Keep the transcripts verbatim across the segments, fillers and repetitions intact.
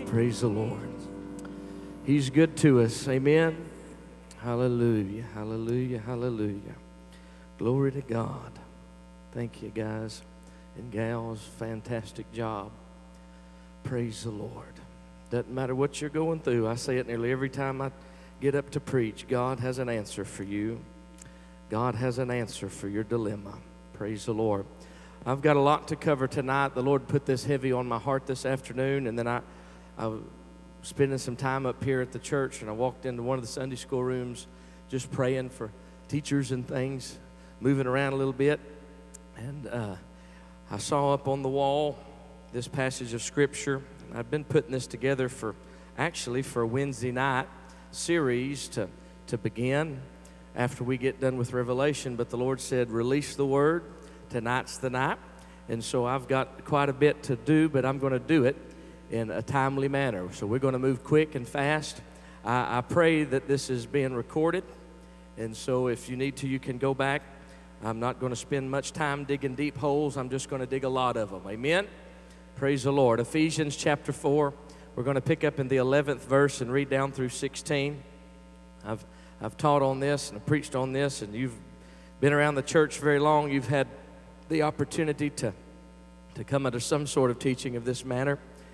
Praise the Lord. He's good to us. Amen. Hallelujah. Hallelujah. Hallelujah. Glory to God. Thank you, guys and gals. Fantastic job. Praise the Lord. Doesn't matter what you're going through. I say it nearly every time I get up to preach. God has an answer for you. God has an answer for your dilemma. Praise the Lord. I've got a lot to cover tonight. The Lord put this heavy on my heart this afternoon, and then I, I was spending some time up here at the church, and I walked into one of the Sunday school rooms just praying for teachers and things, moving around a little bit, and uh, I saw up on the wall this passage of Scripture. I've been putting this together for, actually, for a Wednesday night series to, to begin after we get done with Revelation, but the Lord said, release the Word. Tonight's the night, and so I've got quite a bit to do, but I'm going to do it in a timely manner. So we're going to move quick and fast. I, I pray that this is being recorded, and so if you need to, you can go back. I'm not going to spend much time digging deep holes. I'm just going to dig a lot of them. Amen? Praise the Lord. Ephesians chapter four. We're going to pick up in the eleventh verse and read down through sixteen. I've, I've taught on this and I've preached on this, and you've been around the church very long. You've had the opportunity to, to come under some sort of teaching of this manner.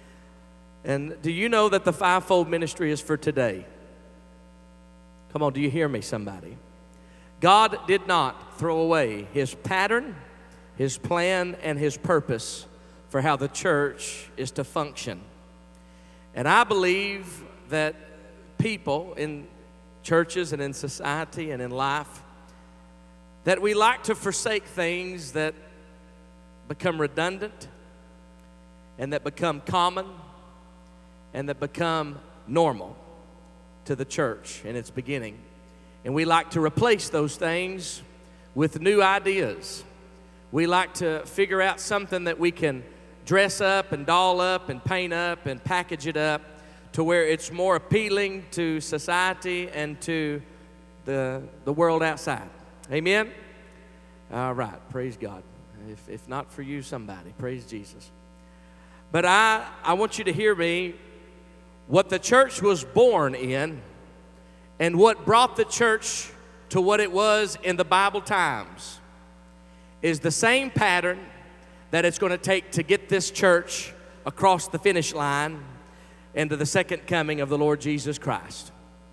And do you know that the fivefold ministry is for today? Come on, do you hear me, somebody? God did not throw away His pattern, His plan, and His purpose for how the church is to function. And I believe that people in churches and in society and in life, that we like to forsake things that become redundant and that become common and that become normal to the church in its beginning. And we like to replace those things with new ideas. We like to figure out something that we can dress up and doll up and paint up and package it up to where it's more appealing to society and to the, the world outside. Amen? All right, praise God. If, if not for you, somebody, praise Jesus. But I, I want you to hear me. What the church was born in and what brought the church to what it was in the Bible times is the same pattern that it's going to take to get this church across the finish line into the second coming of the Lord Jesus Christ.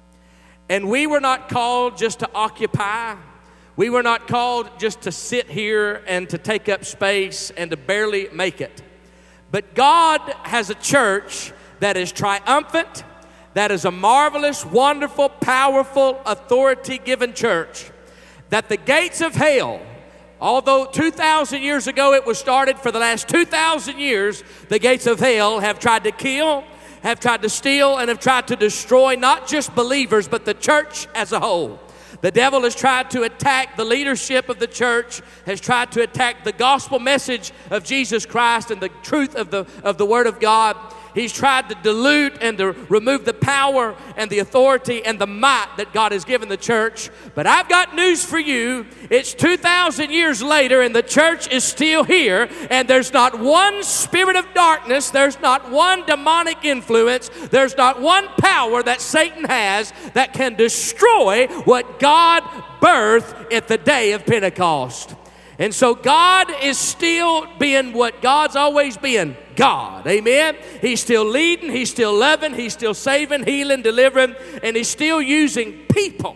And we were not called just to occupy. We were not called just to sit here and to take up space and to barely make it. But God has a church that is triumphant, that is a marvelous, wonderful, powerful, authority-given church, that the gates of hell, although two thousand years ago it was started, for the last two thousand years, the gates of hell have tried to kill, have tried to steal, and have tried to destroy not just believers, but the church as a whole. The devil has tried to attack the leadership of the church, has tried to attack the gospel message of Jesus Christ and the truth of the, of the Word of God. He's tried to dilute and to remove the power and the authority and the might that God has given the church. But I've got news for you. It's two thousand years later and the church is still here, and there's not one spirit of darkness, there's not one demonic influence, there's not one power that Satan has that can destroy what God birthed at the day of Pentecost. And so God is still being what God's always been, God. Amen? He's still leading, He's still loving, He's still saving, healing, delivering, and He's still using people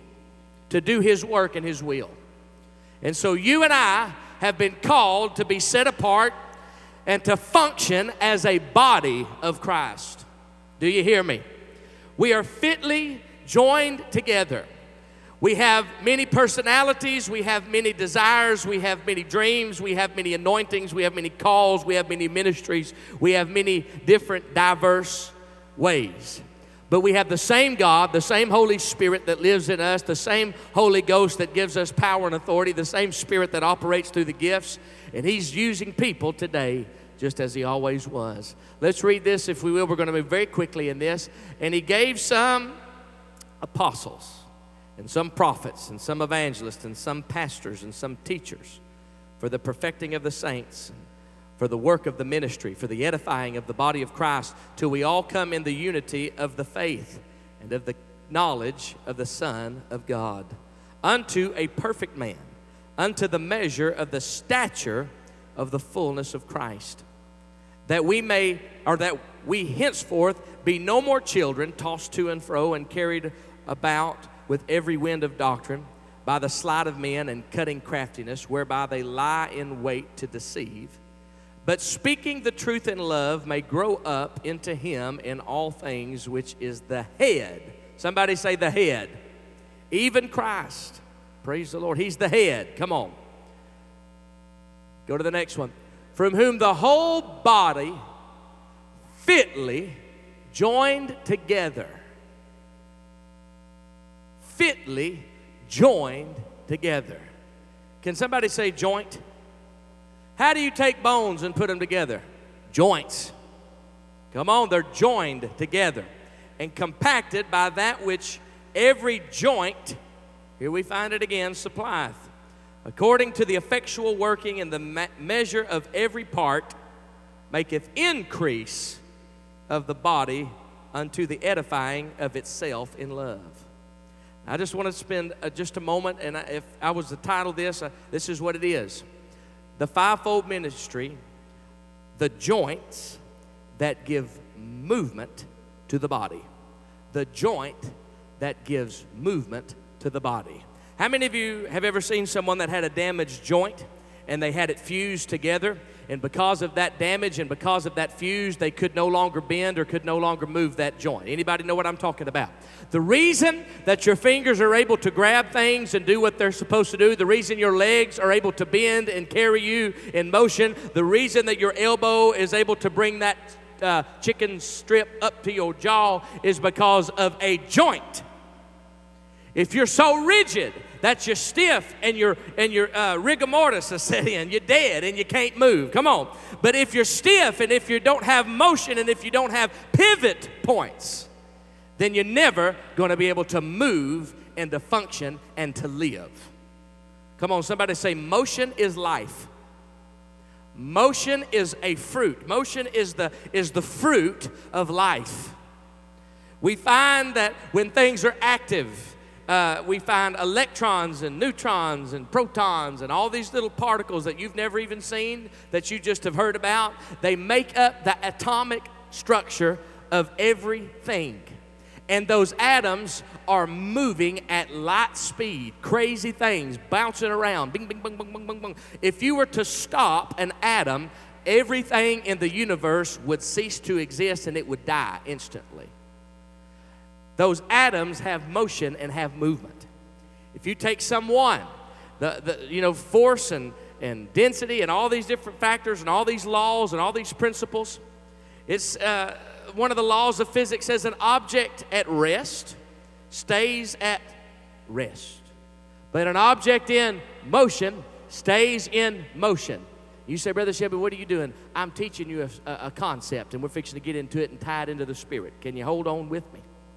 to do His work and His will. And so you and I have been called to be set apart and to function as a body of Christ. Do you hear me? We are fitly joined together. We have many personalities, we have many desires, we have many dreams, we have many anointings, we have many calls, we have many ministries, we have many different diverse ways. But we have the same God, the same Holy Spirit that lives in us, the same Holy Ghost that gives us power and authority, the same Spirit that operates through the gifts, and He's using people today just as He always was. Let's read this, if we will. We're going to move very quickly in this. And He gave some apostles, and some prophets, and some evangelists, and some pastors, and some teachers, for the perfecting of the saints, for the work of the ministry, for the edifying of the body of Christ, till we all come in the unity of the faith and of the knowledge of the Son of God, unto a perfect man, unto the measure of the stature of the fullness of Christ, that we may, or that we henceforth be no more children, tossed to and fro and carried about with every wind of doctrine, by the sleight of men and cunning craftiness, whereby they lie in wait to deceive, but speaking the truth in love may grow up into him in all things, which is the head. Somebody say the head. Even Christ. Praise the Lord. He's the head. Come on. Go to the next one. From whom the whole body fitly joined together. Fitly joined together. Can somebody say joint? How do you take bones and put them together? Joints. Come on, they're joined together and compacted by that which every joint, here we find it again, supplieth, according to the effectual working in the me- measure of every part, maketh increase of the body unto the edifying of itself in love. I just want to spend uh, just a moment, and I, if I was to title this, uh, this is what it is. The fivefold ministry, the joints that give movement to the body. The joint that gives movement to the body. How many of you have ever seen someone that had a damaged joint and they had it fused together, and because of that damage and because of that fuse, they could no longer bend or could no longer move that joint? Anybody know what I'm talking about? The reason that your fingers are able to grab things and do what they're supposed to do, the reason your legs are able to bend and carry you in motion, the reason that your elbow is able to bring that uh, chicken strip up to your jaw is because of a joint. If you're so rigid that you're stiff and your and your uh, rigor mortis is set in, you're dead and you can't move. Come on. But if you're stiff and if you don't have motion and if you don't have pivot points, then you're never going to be able to move and to function and to live. Come on, somebody say, motion is life. Motion is a fruit. Motion is the is the fruit of life. We find that when things are active, Uh, we find electrons and neutrons and protons and all these little particles that you've never even seen, that you just have heard about. They make up the atomic structure of everything. And those atoms are moving at light speed, crazy things, bouncing around, bing, bing, bing, bing, bing, bing, bing. If you were to stop an atom, everything in the universe would cease to exist and it would die instantly. Those atoms have motion and have movement. If you take someone, the, the you know, force and, and density and all these different factors and all these laws and all these principles, it's uh, one of the laws of physics says an object at rest stays at rest. But an object in motion stays in motion. You say, Brother Shelby, what are you doing? I'm teaching you a, a concept, and we're fixing to get into it and tie it into the Spirit. Can you hold on with me?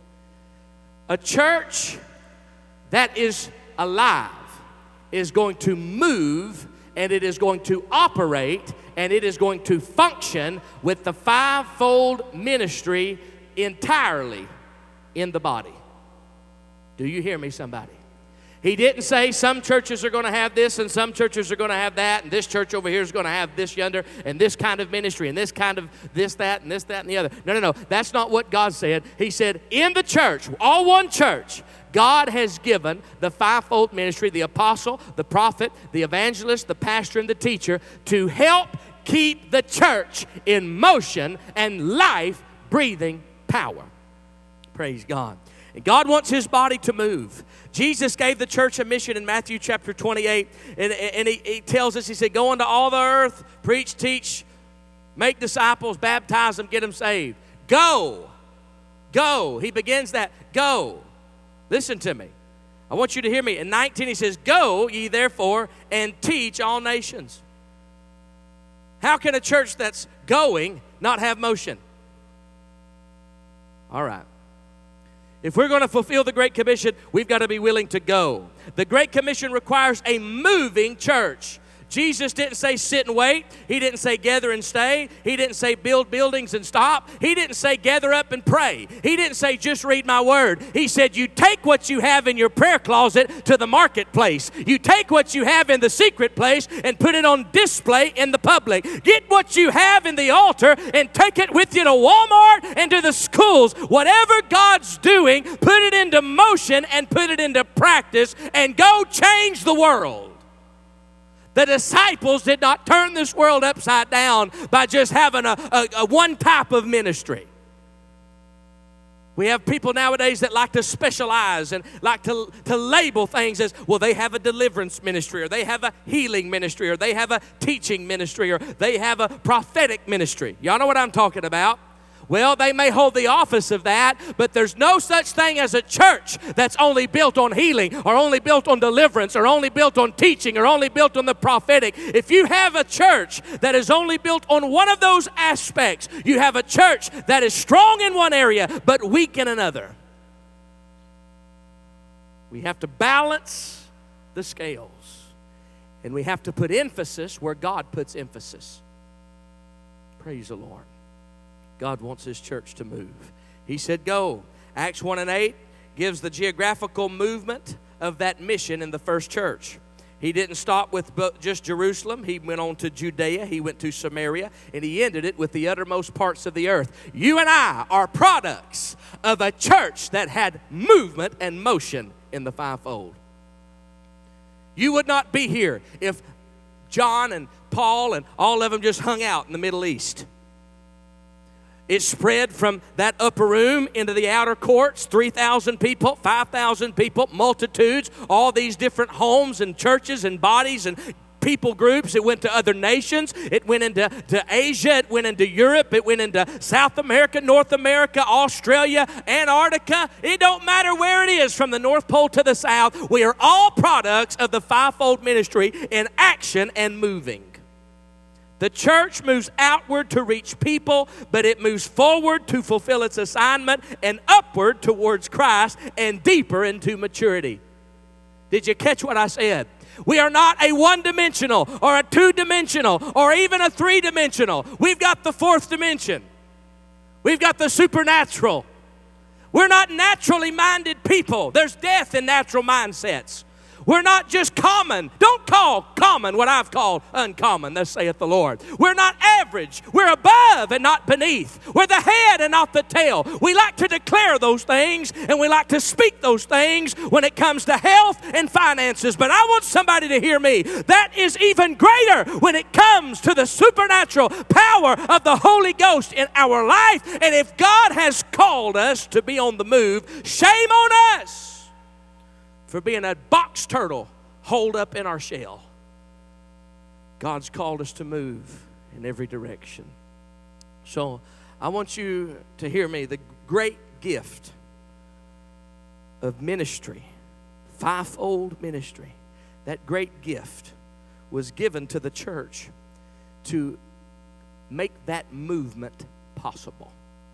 A church that is alive is going to move, and it is going to operate, and it is going to function with the fivefold ministry entirely in the body. Do you hear me, somebody? He didn't say some churches are going to have this and some churches are going to have that, and this church over here is going to have this yonder and this kind of ministry and this kind of this, that, and this, that, and the other. No, no, no. That's not what God said. He said in the church, all one church, God has given the fivefold ministry, the apostle, the prophet, the evangelist, the pastor, and the teacher to help keep the church in motion and life-breathing power. Praise God. And God wants His body to move. Jesus gave the church a mission in Matthew chapter twenty-eight, and, and he, he tells us, He said, go into all the earth, preach, teach, make disciples, baptize them, get them saved. Go. Go. He begins that. Go. Listen to me. I want you to hear me. In nineteen, He says, go ye therefore and teach all nations. How can a church that's going not have motion? All right. If we're going to fulfill the Great Commission, we've got to be willing to go. The Great Commission requires a moving church. Jesus didn't say sit and wait. He didn't say gather and stay. He didn't say build buildings and stop. He didn't say gather up and pray. He didn't say just read my word. He said you take what you have in your prayer closet to the marketplace. You take what you have in the secret place and put it on display in the public. Get what you have in the altar and take it with you to Walmart and to the schools. Whatever God's doing, put it into motion and put it into practice and go change the world. The disciples did not turn this world upside down by just having a, a, a one type of ministry. We have people nowadays that like to specialize and like to, to label things as, well, they have a deliverance ministry, or they have a healing ministry, or they have a teaching ministry, or they have a prophetic ministry. Y'all know what I'm talking about? Well, they may hold the office of that, but there's no such thing as a church that's only built on healing, or only built on deliverance, or only built on teaching, or only built on the prophetic. If you have a church that is only built on one of those aspects, you have a church that is strong in one area but weak in another. We have to balance the scales, and we have to put emphasis where God puts emphasis. Praise the Lord. God wants His church to move. He said go. Acts one and eight gives the geographical movement of that mission in the first church. He didn't stop with just Jerusalem. He went on to Judea. He went to Samaria. And he ended it with the uttermost parts of the earth. You and I are products of a church that had movement and motion in the fivefold. You would not be here if John and Paul and all of them just hung out in the Middle East. It spread from that upper room into the outer courts, three thousand people, five thousand people, multitudes, all these different homes and churches and bodies and people groups. It went to other nations. It went into to Asia. It went into Europe. It went into South America, North America, Australia, Antarctica. It don't matter where it is, from the North Pole to the South. We are all products of the fivefold ministry in action and moving. The church moves outward to reach people, but it moves forward to fulfill its assignment and upward towards Christ and deeper into maturity. Did you catch what I said? We are not a one-dimensional or a two-dimensional or even a three-dimensional. We've got the fourth dimension. We've got the supernatural. We're not naturally minded people. There's death in natural mindsets. We're not just common. Don't call common what I've called uncommon, thus saith the Lord. We're not average. We're above and not beneath. We're the head and not the tail. We like to declare those things, and we like to speak those things when it comes to health and finances. But I want somebody to hear me. That is even greater when it comes to the supernatural power of the Holy Ghost in our life. And if God has called us to be on the move, shame on us for being a box turtle holed up in our shell. God's called us to move in every direction. So I want you to hear me. The great gift of ministry, fivefold ministry, that great gift was given to the church to make that movement possible.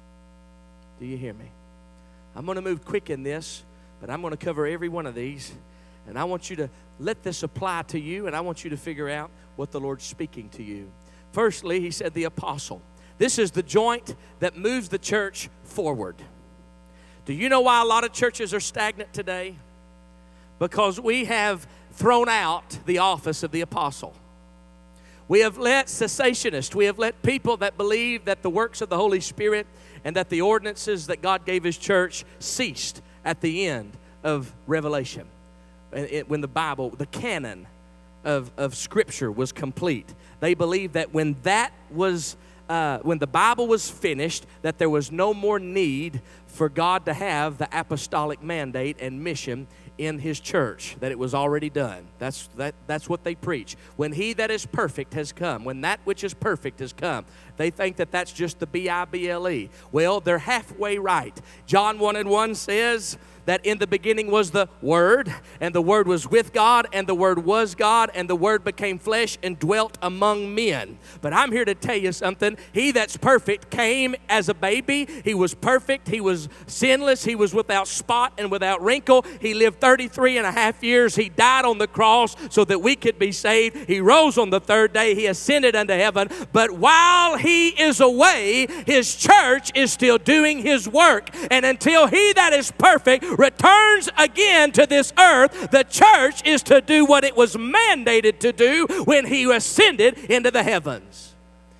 Do you hear me? I'm going to move quick in this, but I'm going to cover every one of these, and I want you to let this apply to you, and I want you to figure out what the Lord's speaking to you. Firstly, he said the apostle. This is the joint that moves the church forward. Do you know why a lot of churches are stagnant today? Because we have thrown out the office of the apostle. We have let cessationists, we have let people that believe that the works of the Holy Spirit and that the ordinances that God gave His church ceased at the end of Revelation. It, when the Bible, the canon of, of Scripture was complete. They believed that when that was, uh, when the Bible was finished, that there was no more need for God to have the apostolic mandate and mission in His church, that it was already done. That's, that, that's what they preach. When He that is perfect has come, when that which is perfect has come, they think that that's just the B I B L E. Well, they're halfway right. John one and one says that in the beginning was the Word, and the Word was with God, and the Word was God, and the Word became flesh and dwelt among men. But I'm here to tell you something. He that's perfect came as a baby. He was perfect. He was sinless. He was without spot and without wrinkle. He lived thirty-three and a half years. He died on the cross so that we could be saved. He rose on the third day. He ascended unto heaven. But while He is away, His church is still doing His work. And until He that is perfect returns again to this earth, the church is to do what it was mandated to do when He ascended into the heavens.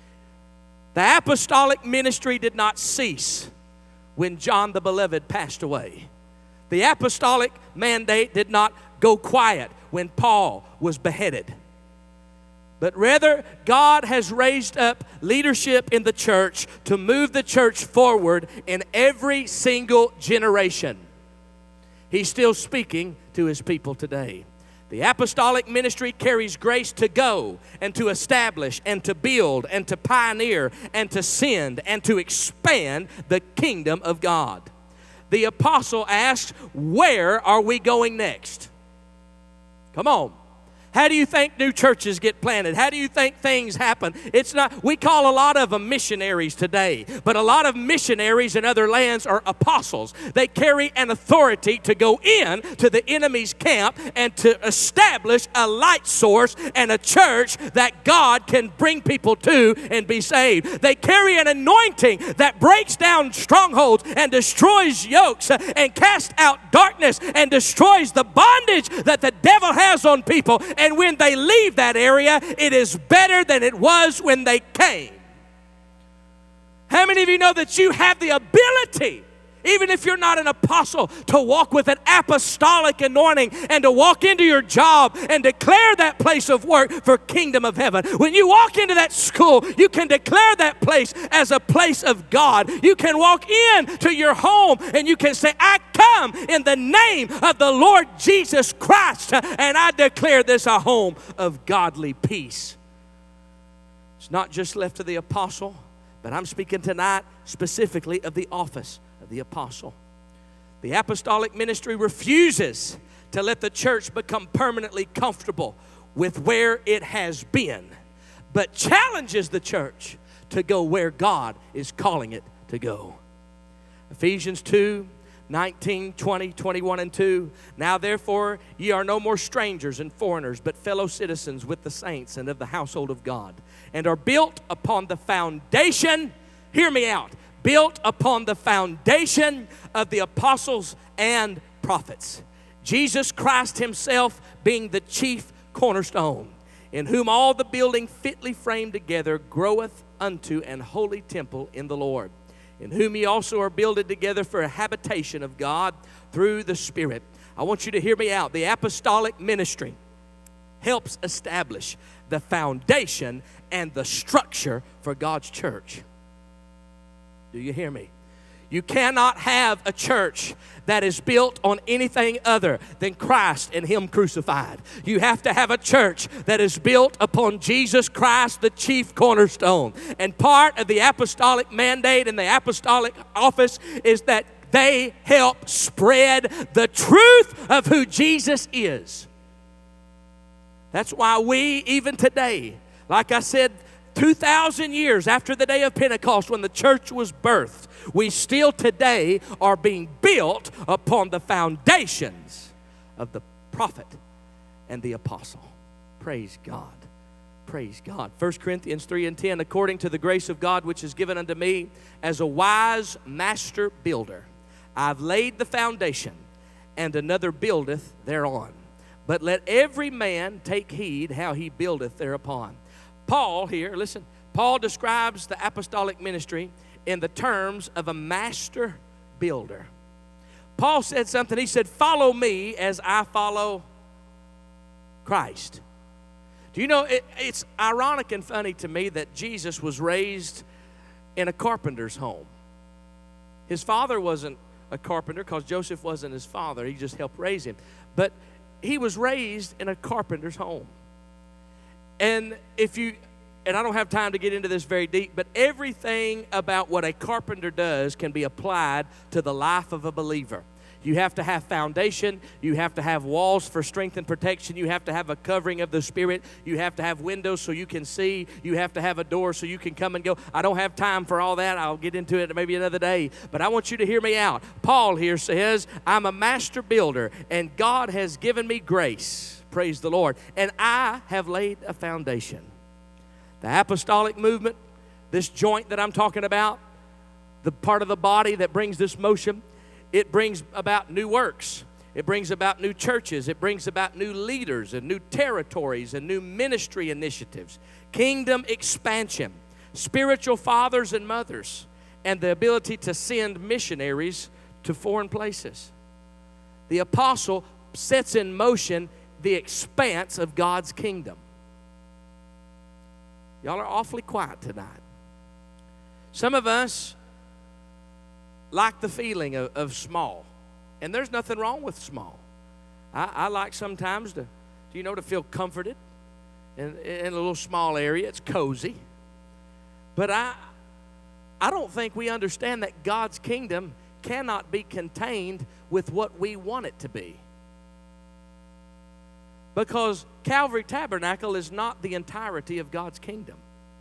The apostolic ministry did not cease when John the Beloved passed away. The apostolic mandate did not go quiet when Paul was beheaded. But rather, God has raised up leadership in the church to move the church forward in every single generation. He's still speaking to His people today. The apostolic ministry carries grace to go and to establish and to build and to pioneer and to send and to expand the kingdom of God. The apostle asked, where are we going next? Come on. How do you think new churches get planted? How do you think things happen? It's not, we call a lot of them missionaries today, but a lot of missionaries in other lands are apostles. They carry an authority to go in to the enemy's camp and to establish a light source and a church that God can bring people to and be saved. They carry an anointing that breaks down strongholds and destroys yokes and casts out darkness and destroys the bondage that the devil has on people. And when they leave that area, it is better than it was when they came. How many of you know that you have the ability, even if you're not an apostle, to walk with an apostolic anointing and to walk into your job and declare that place of work for kingdom of heaven? When you walk into that school, you can declare that place as a place of God. You can walk in to your home and you can say, I come in the name of the Lord Jesus Christ, and I declare this a home of godly peace. It's not just left to the apostle, but I'm speaking tonight specifically of the office of the apostle. The apostolic ministry refuses to let the church become permanently comfortable with where it has been, but challenges the church to go where God is calling it to go. Ephesians two, nineteen, twenty, twenty-one, and two. Now therefore ye are no more strangers and foreigners, but fellow citizens with the saints and of the household of God, and are built upon the foundation, hear me out, built upon the foundation of the apostles and prophets, Jesus Christ Himself being the chief cornerstone, in whom all the building fitly framed together groweth unto an holy temple in the Lord, in whom ye also are builded together for a habitation of God through the Spirit. I want you to hear me out. The apostolic ministry helps establish the foundation and the structure for God's church. Do you hear me? You cannot have a church that is built on anything other than Christ and Him crucified. You have to have a church that is built upon Jesus Christ, the chief cornerstone. And part of the apostolic mandate and the apostolic office is that they help spread the truth of who Jesus is. That's why we, even today, like I said, two thousand years after the day of Pentecost when the church was birthed, we still today are being built upon the foundations of the prophet and the apostle. Praise God. Praise God. First Corinthians three and ten, according to the grace of God which is given unto me as a wise master builder, I've laid the foundation, and another buildeth thereon. But let every man take heed how he buildeth thereupon. Paul here, listen, Paul describes the apostolic ministry in the terms of a master builder. Paul said something. He said, follow me as I follow Christ. Do you know, it, it's ironic and funny to me that Jesus was raised in a carpenter's home. His father wasn't a carpenter because Joseph wasn't his father. He just helped raise him. But he was raised in a carpenter's home. And if you, and I don't have time to get into this very deep, but everything about what a carpenter does can be applied to the life of a believer. You have to have foundation. You have to have walls for strength and protection. You have to have a covering of the Spirit. You have to have windows so you can see. You have to have a door so you can come and go. I don't have time for all that. I'll get into it maybe another day. But I want you to hear me out. Paul here says, I'm a master builder, and God has given me grace. Praise the Lord. And I have laid a foundation. The apostolic movement, this joint that I'm talking about, the part of the body that brings this motion, it brings about new works. It brings about new churches. It brings about new leaders and new territories and new ministry initiatives, kingdom expansion, spiritual fathers and mothers, and the ability to send missionaries to foreign places. The apostle sets in motion the expanse of God's kingdom. Y'all are awfully quiet tonight. Some of us like the feeling of, of small. And there's nothing wrong with small. I, I like sometimes to, you know, to feel comforted in, in a little small area. It's cozy. But I, I don't think we understand that God's kingdom cannot be contained with what we want it to be. Because Calvary Tabernacle is not the entirety of God's kingdom.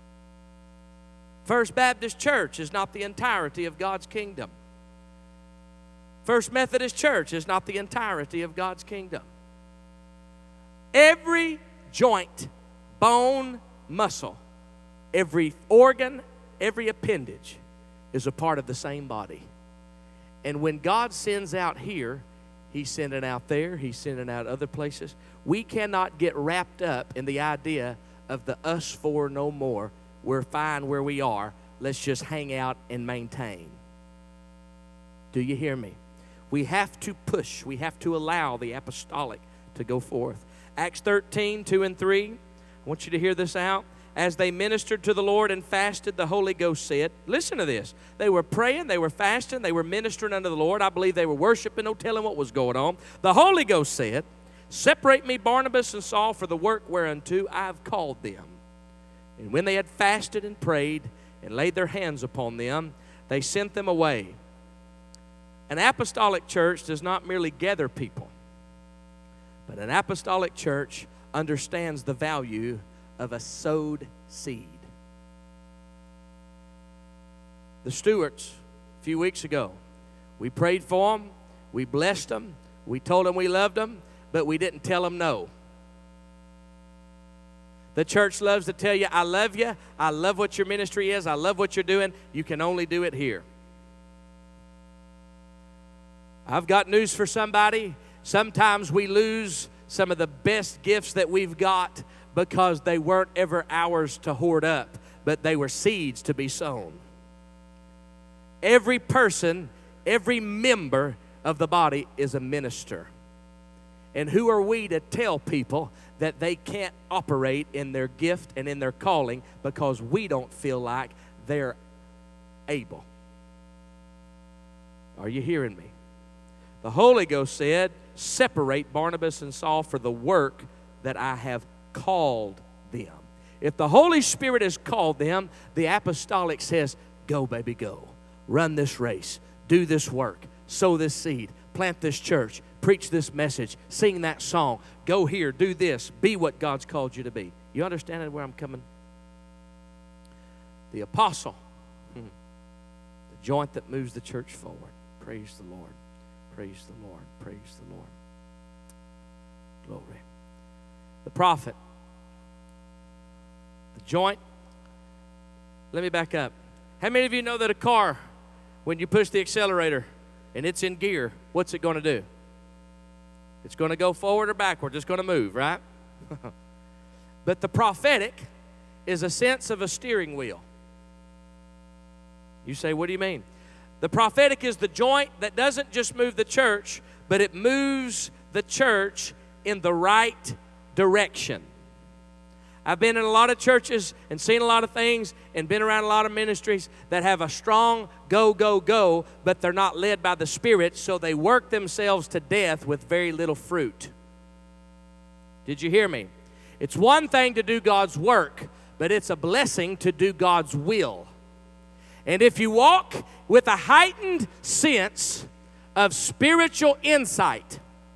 First Baptist Church is not the entirety of God's kingdom. First Methodist Church is not the entirety of God's kingdom. Every joint, bone, muscle, every organ, every appendage is a part of the same body. And when God sends out here, He's sending out there, He's sending out other places. We cannot get wrapped up in the idea of the us four no more. We're fine where we are. Let's just hang out and maintain. Do you hear me? We have to push. We have to allow the apostolic to go forth. Acts thirteen, two and three. I want you to hear this out. As they ministered to the Lord and fasted, the Holy Ghost said, listen to this. They were praying, they were fasting, they were ministering unto the Lord. I believe they were worshiping, no telling what was going on. The Holy Ghost said, separate me, Barnabas and Saul, for the work whereunto I have called them. And when they had fasted and prayed and laid their hands upon them, they sent them away. An apostolic church does not merely gather people, but an apostolic church understands the value of a sowed seed. The Stewarts, a few weeks ago, we prayed for them, we blessed them, we told them we loved them, but we didn't tell them no. The church loves to tell you, I love you, I love what your ministry is, I love what you're doing, you can only do it here. I've got news for somebody. Sometimes we lose some of the best gifts that we've got because they weren't ever ours to hoard up, but they were seeds to be sown. Every person, every member of the body is a minister. And who are we to tell people that they can't operate in their gift and in their calling because we don't feel like they're able? Are you hearing me? The Holy Ghost said, separate Barnabas and Saul for the work that I have called them. If the Holy Spirit has called them, the apostolic says, go, baby, go. Run this race. Do this work. Sow this seed. Plant this church. Preach this message. Sing that song. Go here. Do this. Be what God's called you to be. You understand where I'm coming? The apostle, hmm, the joint that moves the church forward. Praise the Lord. Praise the Lord. Praise the Lord. Glory. The prophet. The joint. Let me back up. How many of you know that a car, when you push the accelerator and it's in gear, what's it going to do? It's going to go forward or backward. It's going to move, right? But the prophetic is a sense of a steering wheel. You say, what do you mean? The prophetic is the joint that doesn't just move the church, but it moves the church in the right direction. I've been in a lot of churches and seen a lot of things and been around a lot of ministries that have a strong go, go, go, but they're not led by the Spirit, so they work themselves to death with very little fruit. Did you hear me? It's one thing to do God's work, but it's a blessing to do God's will. And if you walk with a heightened sense of spiritual insight.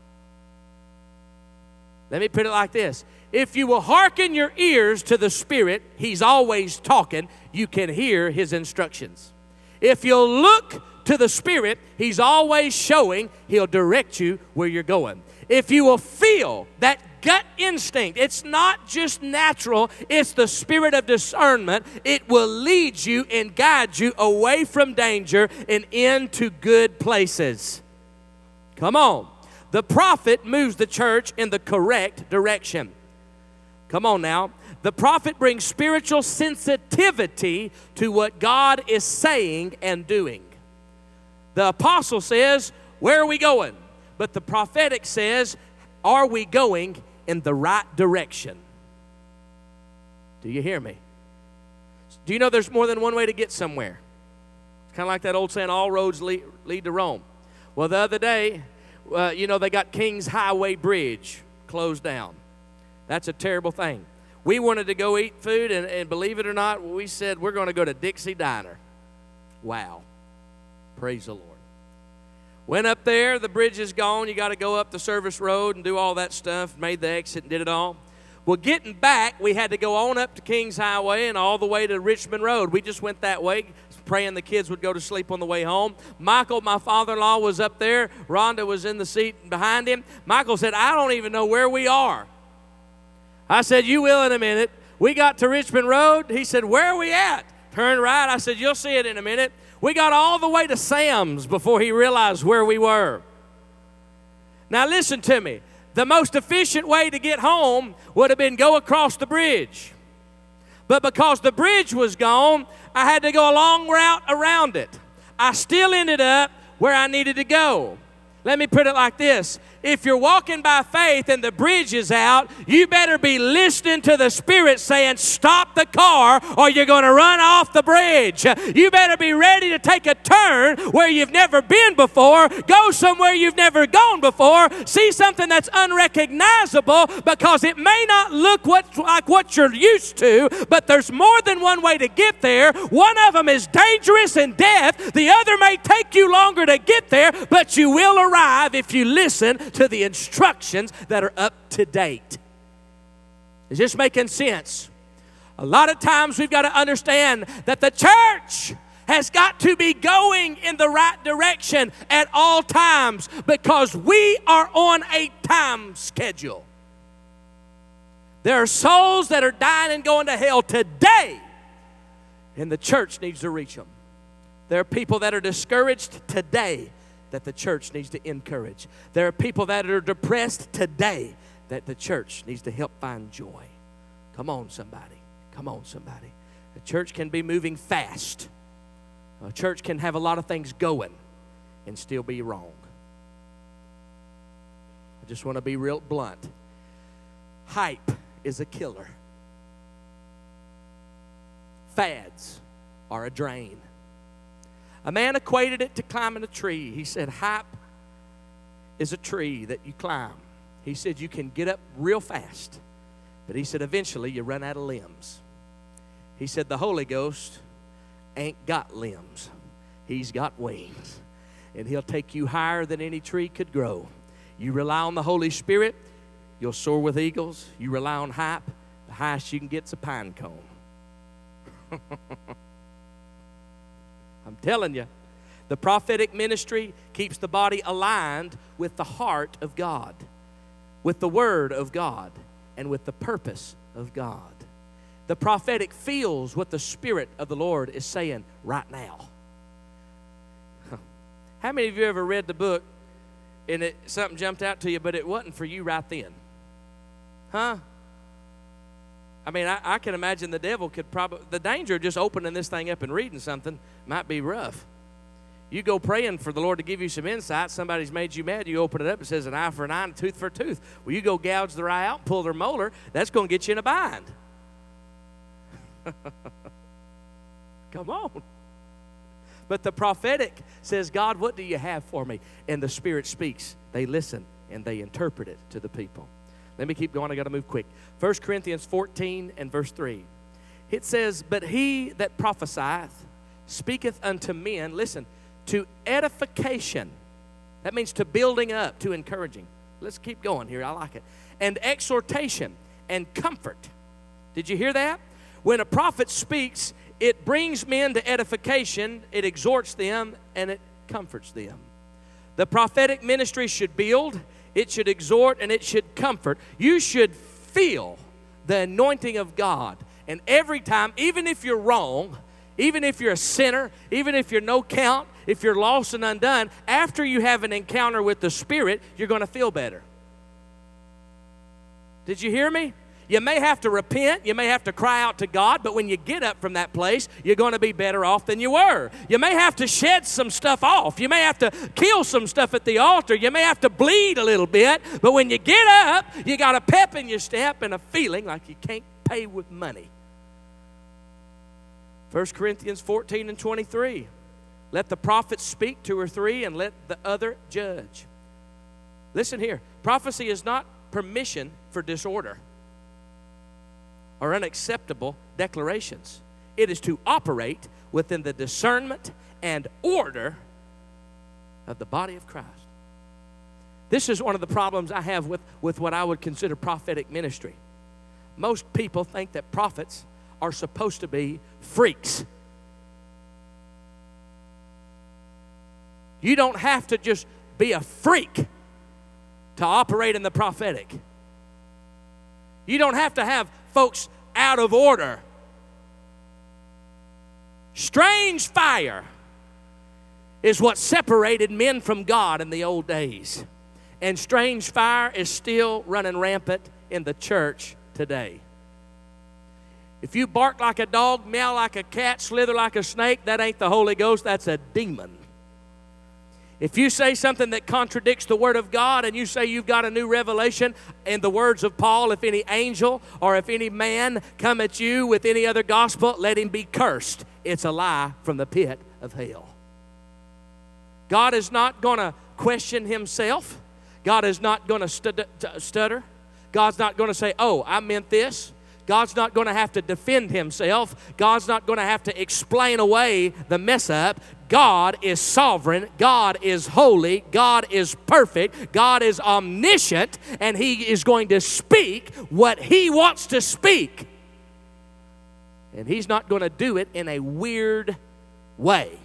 Let me put it like this. If you will hearken your ears to the Spirit, He's always talking, you can hear His instructions. If you'll look to the Spirit, He's always showing, He'll direct you where you're going. If you will feel that gut instinct, it's not just natural, it's the spirit of discernment. It will lead you and guide you away from danger and into good places. Come on. The prophet moves the church in the correct direction. Come on now. The prophet brings spiritual sensitivity to what God is saying and doing. The apostle says, where are we going? But the prophetic says, are we going in the right direction? Do you hear me? Do you know there's more than one way to get somewhere? It's kind of like that old saying, all roads lead, lead to Rome. Well, the other day, uh, you know, they got King's Highway Bridge closed down. That's a terrible thing. We wanted to go eat food, and, and believe it or not, we said we're going to go to Dixie Diner. Wow. Praise the Lord. Went up there, the bridge is gone. You got to go up the service road and do all that stuff. Made the exit and did it all. Well, getting back, we had to go on up to Kings Highway and all the way to Richmond Road. We just went that way, praying the kids would go to sleep on the way home. Michael, my father-in-law, was up there. Rhonda was in the seat behind him. Michael said, I don't even know where we are. I said, you will in a minute. We got to Richmond Road. He said, where are we at? Turn right. I said, you'll see it in a minute. We got all the way to Sam's before he realized where we were. Now listen to me. The most efficient way to get home would have been go across the bridge. But because the bridge was gone, I had to go a long route around it. I still ended up where I needed to go. Let me put it like this. If you're walking by faith and the bridge is out, you better be listening to the Spirit saying, stop the car or you're going to run off the bridge. You better be ready to take a turn where you've never been before, go somewhere you've never gone before, see something that's unrecognizable because it may not look what, like what you're used to, but there's more than one way to get there. One of them is dangerous and death. The other may take you longer to get there, but you will arrive if you listen to the instructions that are up to date. Is this making sense? A lot of times we've got to understand that the church has got to be going in the right direction at all times because we are on a time schedule. There are souls that are dying and going to hell today, and the church needs to reach them. There are people that are discouraged today that the church needs to encourage. There are people that are depressed today that the church needs to help find joy. Come on, somebody. Come on, somebody. The church can be moving fast. A church can have a lot of things going and still be wrong. I just want to be real blunt. Hype is a killer. Fads are a drain. A man equated it to climbing a tree. He said, hype is a tree that you climb. He said, you can get up real fast. But he said, eventually you run out of limbs. He said, the Holy Ghost ain't got limbs. He's got wings. And He'll take you higher than any tree could grow. You rely on the Holy Spirit, you'll soar with eagles. You rely on hype, the highest you can get is a pine cone. I'm telling you, the prophetic ministry keeps the body aligned with the heart of God, with the Word of God, and with the purpose of God. The prophetic feels what the Spirit of the Lord is saying right now. How many of you ever read the book and it, something jumped out to you, but it wasn't for you right then? Huh? I mean, I, I can imagine the devil could probably, the danger of just opening this thing up and reading something might be rough. You go praying for the Lord to give you some insight. Somebody's made you mad. You open it up. It says an eye for an eye and a tooth for a tooth. Well, you go gouge their eye out, pull their molar. That's going to get you in a bind. Come on. But the prophetic says, God, what do you have for me? And the Spirit speaks. They listen and they interpret it to the people. Let me keep going. I got to move quick. First Corinthians fourteen and verse three. It says, but he that prophesieth speaketh unto men, listen, to edification That means to building up, to encouraging. Let's keep going here. I like it. And exhortation and comfort. Did you hear that? When a prophet speaks, it brings men to edification, it exhorts them, and it comforts them. The prophetic ministry should build, it should exhort, and it should comfort. You should feel the anointing of God. And every time, even if you're wrong, even if you're a sinner, even if you're no count, if you're lost and undone, after you have an encounter with the Spirit, you're going to feel better. Did you hear me? You may have to repent, you may have to cry out to God, but when you get up from that place, you're going to be better off than you were. You may have to shed some stuff off. You may have to kill some stuff at the altar. You may have to bleed a little bit, but when you get up, you got a pep in your step and a feeling like you can't pay with money. First Corinthians fourteen and twenty-three. Let the prophets speak, two or three, and let the other judge. Listen here. Prophecy is not permission for disorder or unacceptable declarations. It is to operate within the discernment and order of the body of Christ. This is one of the problems I have with, with what I would consider prophetic ministry. Most people think that prophets are supposed to be freaks. You don't have to just be a freak to operate in the prophetic. You don't have to have folks out of order. Strange fire is what separated men from God in the old days. And strange fire is still running rampant in the church today. If you bark like a dog, meow like a cat, slither like a snake, that ain't the Holy Ghost, that's a demon. If you say something that contradicts the Word of God and you say you've got a new revelation, in the words of Paul, if any angel or if any man come at you with any other gospel, let him be cursed. It's a lie from the pit of hell. God is not going to question himself. God is not going to stutter. God's not going to say, oh, I meant this. God's not going to have to defend himself. God's not going to have to explain away the mess up. God is sovereign. God is holy. God is perfect. God is omniscient. And he is going to speak what he wants to speak. And he's not going to do it in a weird way.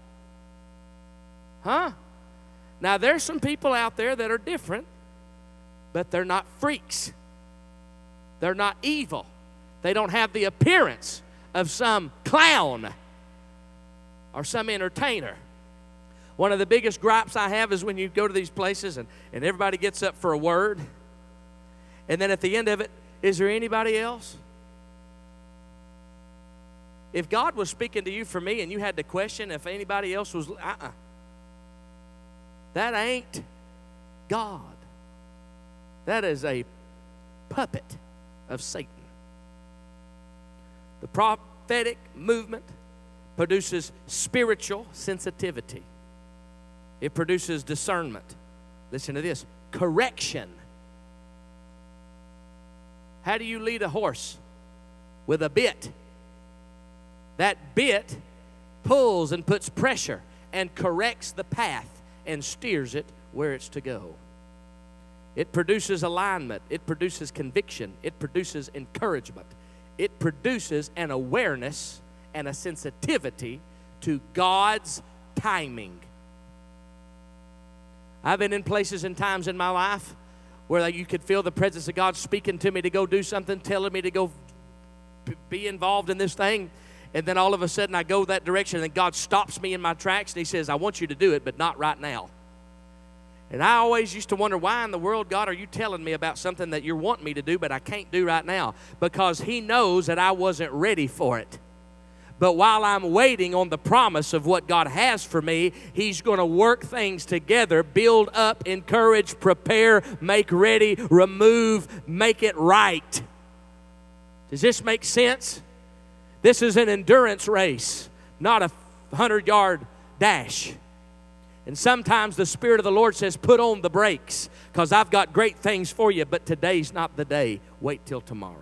Huh? Now, there's some people out there that are different, but they're not freaks. They're not evil. They don't have the appearance of some clown or some entertainer. One of the biggest gripes I have is when you go to these places and, and everybody gets up for a word, and then at the end of it, is there anybody else? If God was speaking to you for me and you had to question if anybody else was, uh-uh. That ain't God. That is a puppet of Satan. The prophetic movement produces spiritual sensitivity. It produces discernment. Listen to this. Correction. How do you lead a horse? With a bit. That bit pulls and puts pressure and corrects the path and steers it where it's to go. It produces alignment. It produces conviction. It produces encouragement. It produces an awareness and a sensitivity to God's timing. I've been in places and times in my life where you could feel the presence of God speaking to me to go do something, telling me to go be involved in this thing. And then all of a sudden I go that direction and God stops me in my tracks and he says, I want you to do it, but not right now. And I always used to wonder, why in the world, God, are you telling me about something that you're wanting me to do, but I can't do right now? Because he knows that I wasn't ready for it. But while I'm waiting on the promise of what God has for me, he's going to work things together, build up, encourage, prepare, make ready, remove, make it right. Does this make sense? This is an endurance race, not a hundred-yard dash. And sometimes the Spirit of the Lord says, put on the brakes because I've got great things for you, but today's not the day. Wait till tomorrow.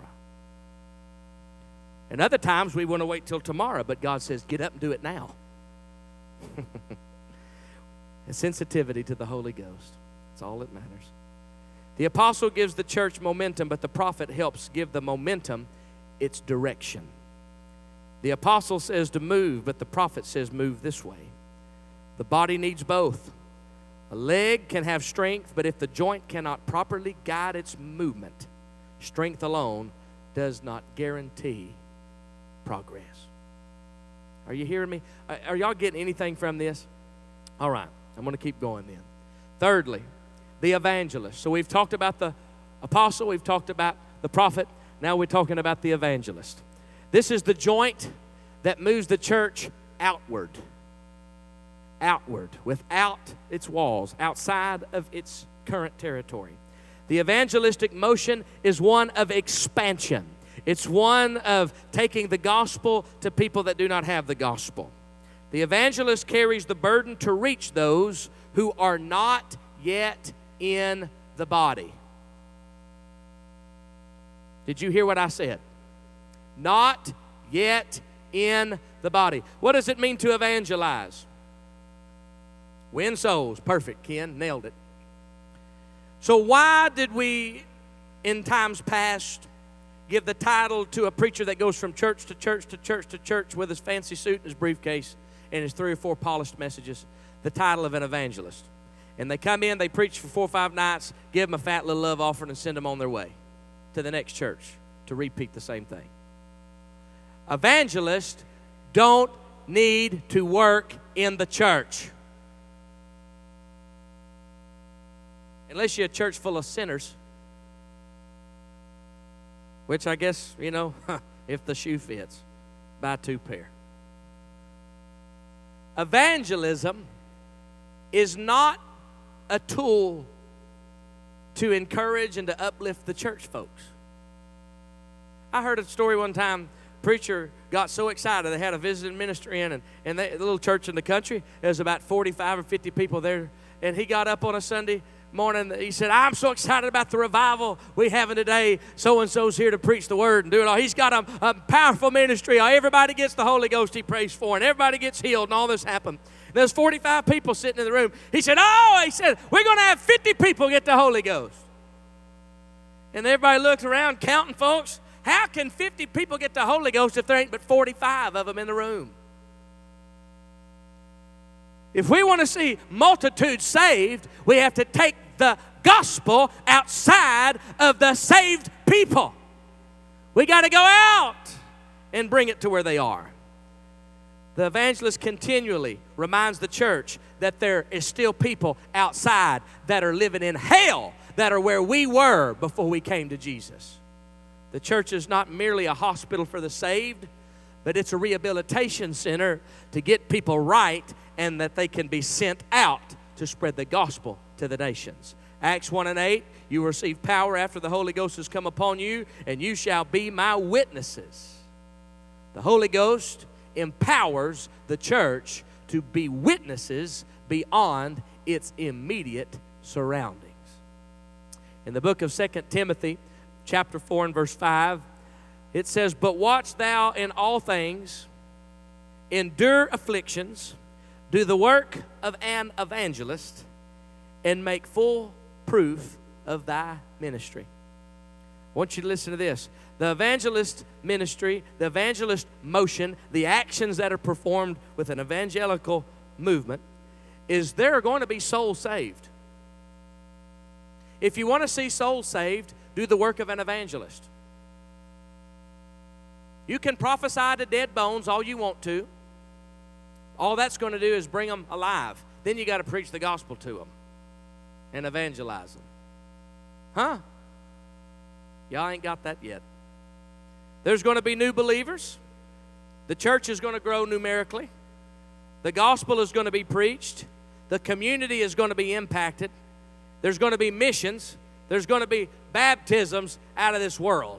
And other times we want to wait till tomorrow, but God says, get up and do it now. and sensitivity to the Holy Ghost. That's all that matters. The apostle gives the church momentum, but the prophet helps give the momentum its direction. The apostle says to move, but the prophet says move this way. The body needs both. A leg can have strength, but if the joint cannot properly guide its movement, strength alone does not guarantee progress. Are you hearing me? Are y'all getting anything from this? All right, I'm going to keep going then. Thirdly, the evangelist. So we've talked about the apostle, we've talked about the prophet, now we're talking about the evangelist. This is the joint that moves the church outward. Outward, without its walls, outside of its current territory. The evangelistic motion is one of expansion. It's one of taking the gospel to people that do not have the gospel. The evangelist carries the burden to reach those who are not yet in the body. Did you hear what I said? Not yet in the body. What does it mean to evangelize? Win souls. Perfect, Ken. Nailed it. So why did we, in times past, give the title to a preacher that goes from church to church to church to church with his fancy suit and his briefcase and his three or four polished messages, the title of an evangelist? And they come in, they preach for four or five nights, give them a fat little love offering, and send them on their way to the next church to repeat the same thing. Evangelists don't need to work in the church. Unless you're a church full of sinners. Which I guess, you know, if the shoe fits, buy two pair. Evangelism is not a tool to encourage and to uplift the church folks. I heard a story one time. Preacher got so excited they had a visiting ministry in, and, and they, the little church in the country, there was about forty-five or fifty people there, and he got up on a Sunday morning. He said, I'm so excited about the revival we having today. So-and-so's here to preach the word and do it all. He's got a, a powerful ministry. Everybody gets the Holy Ghost he prays for, and everybody gets healed, and all this happened. There's forty-five people sitting in the room. He said, oh, he said, we're going to have fifty people get the Holy Ghost. And everybody looked around counting, folks. How can fifty people get the Holy Ghost if there ain't but forty-five of them in the room? If we want to see multitudes saved, we have to take the gospel outside of the saved people. We got to go out and bring it to where they are. The evangelist continually reminds the church that there is still people outside that are living in hell, that are where we were before we came to Jesus. The church is not merely a hospital for the saved, but it's a rehabilitation center to get people right and that they can be sent out to spread the gospel to the nations. Acts one and eight, you will receive power after the Holy Ghost has come upon you, and you shall be my witnesses. The Holy Ghost empowers the church to be witnesses beyond its immediate surroundings. In the book of Second Timothy, chapter four and verse five, it says, but watch thou in all things, endure afflictions, do the work of an evangelist, and make full proof of thy ministry. I want you to listen to this. The evangelist ministry, the evangelist motion, the actions that are performed with an evangelical movement, is there are going to be souls saved. If you want to see souls saved, do the work of an evangelist. You can prophesy to dead bones all you want to. All that's going to do is bring them alive. Then you got to preach the gospel to them and evangelize them. Huh? Y'all ain't got that yet. There's going to be new believers. The church is going to grow numerically. The gospel is going to be preached. The community is going to be impacted. There's going to be missions. There's going to be baptisms out of this world.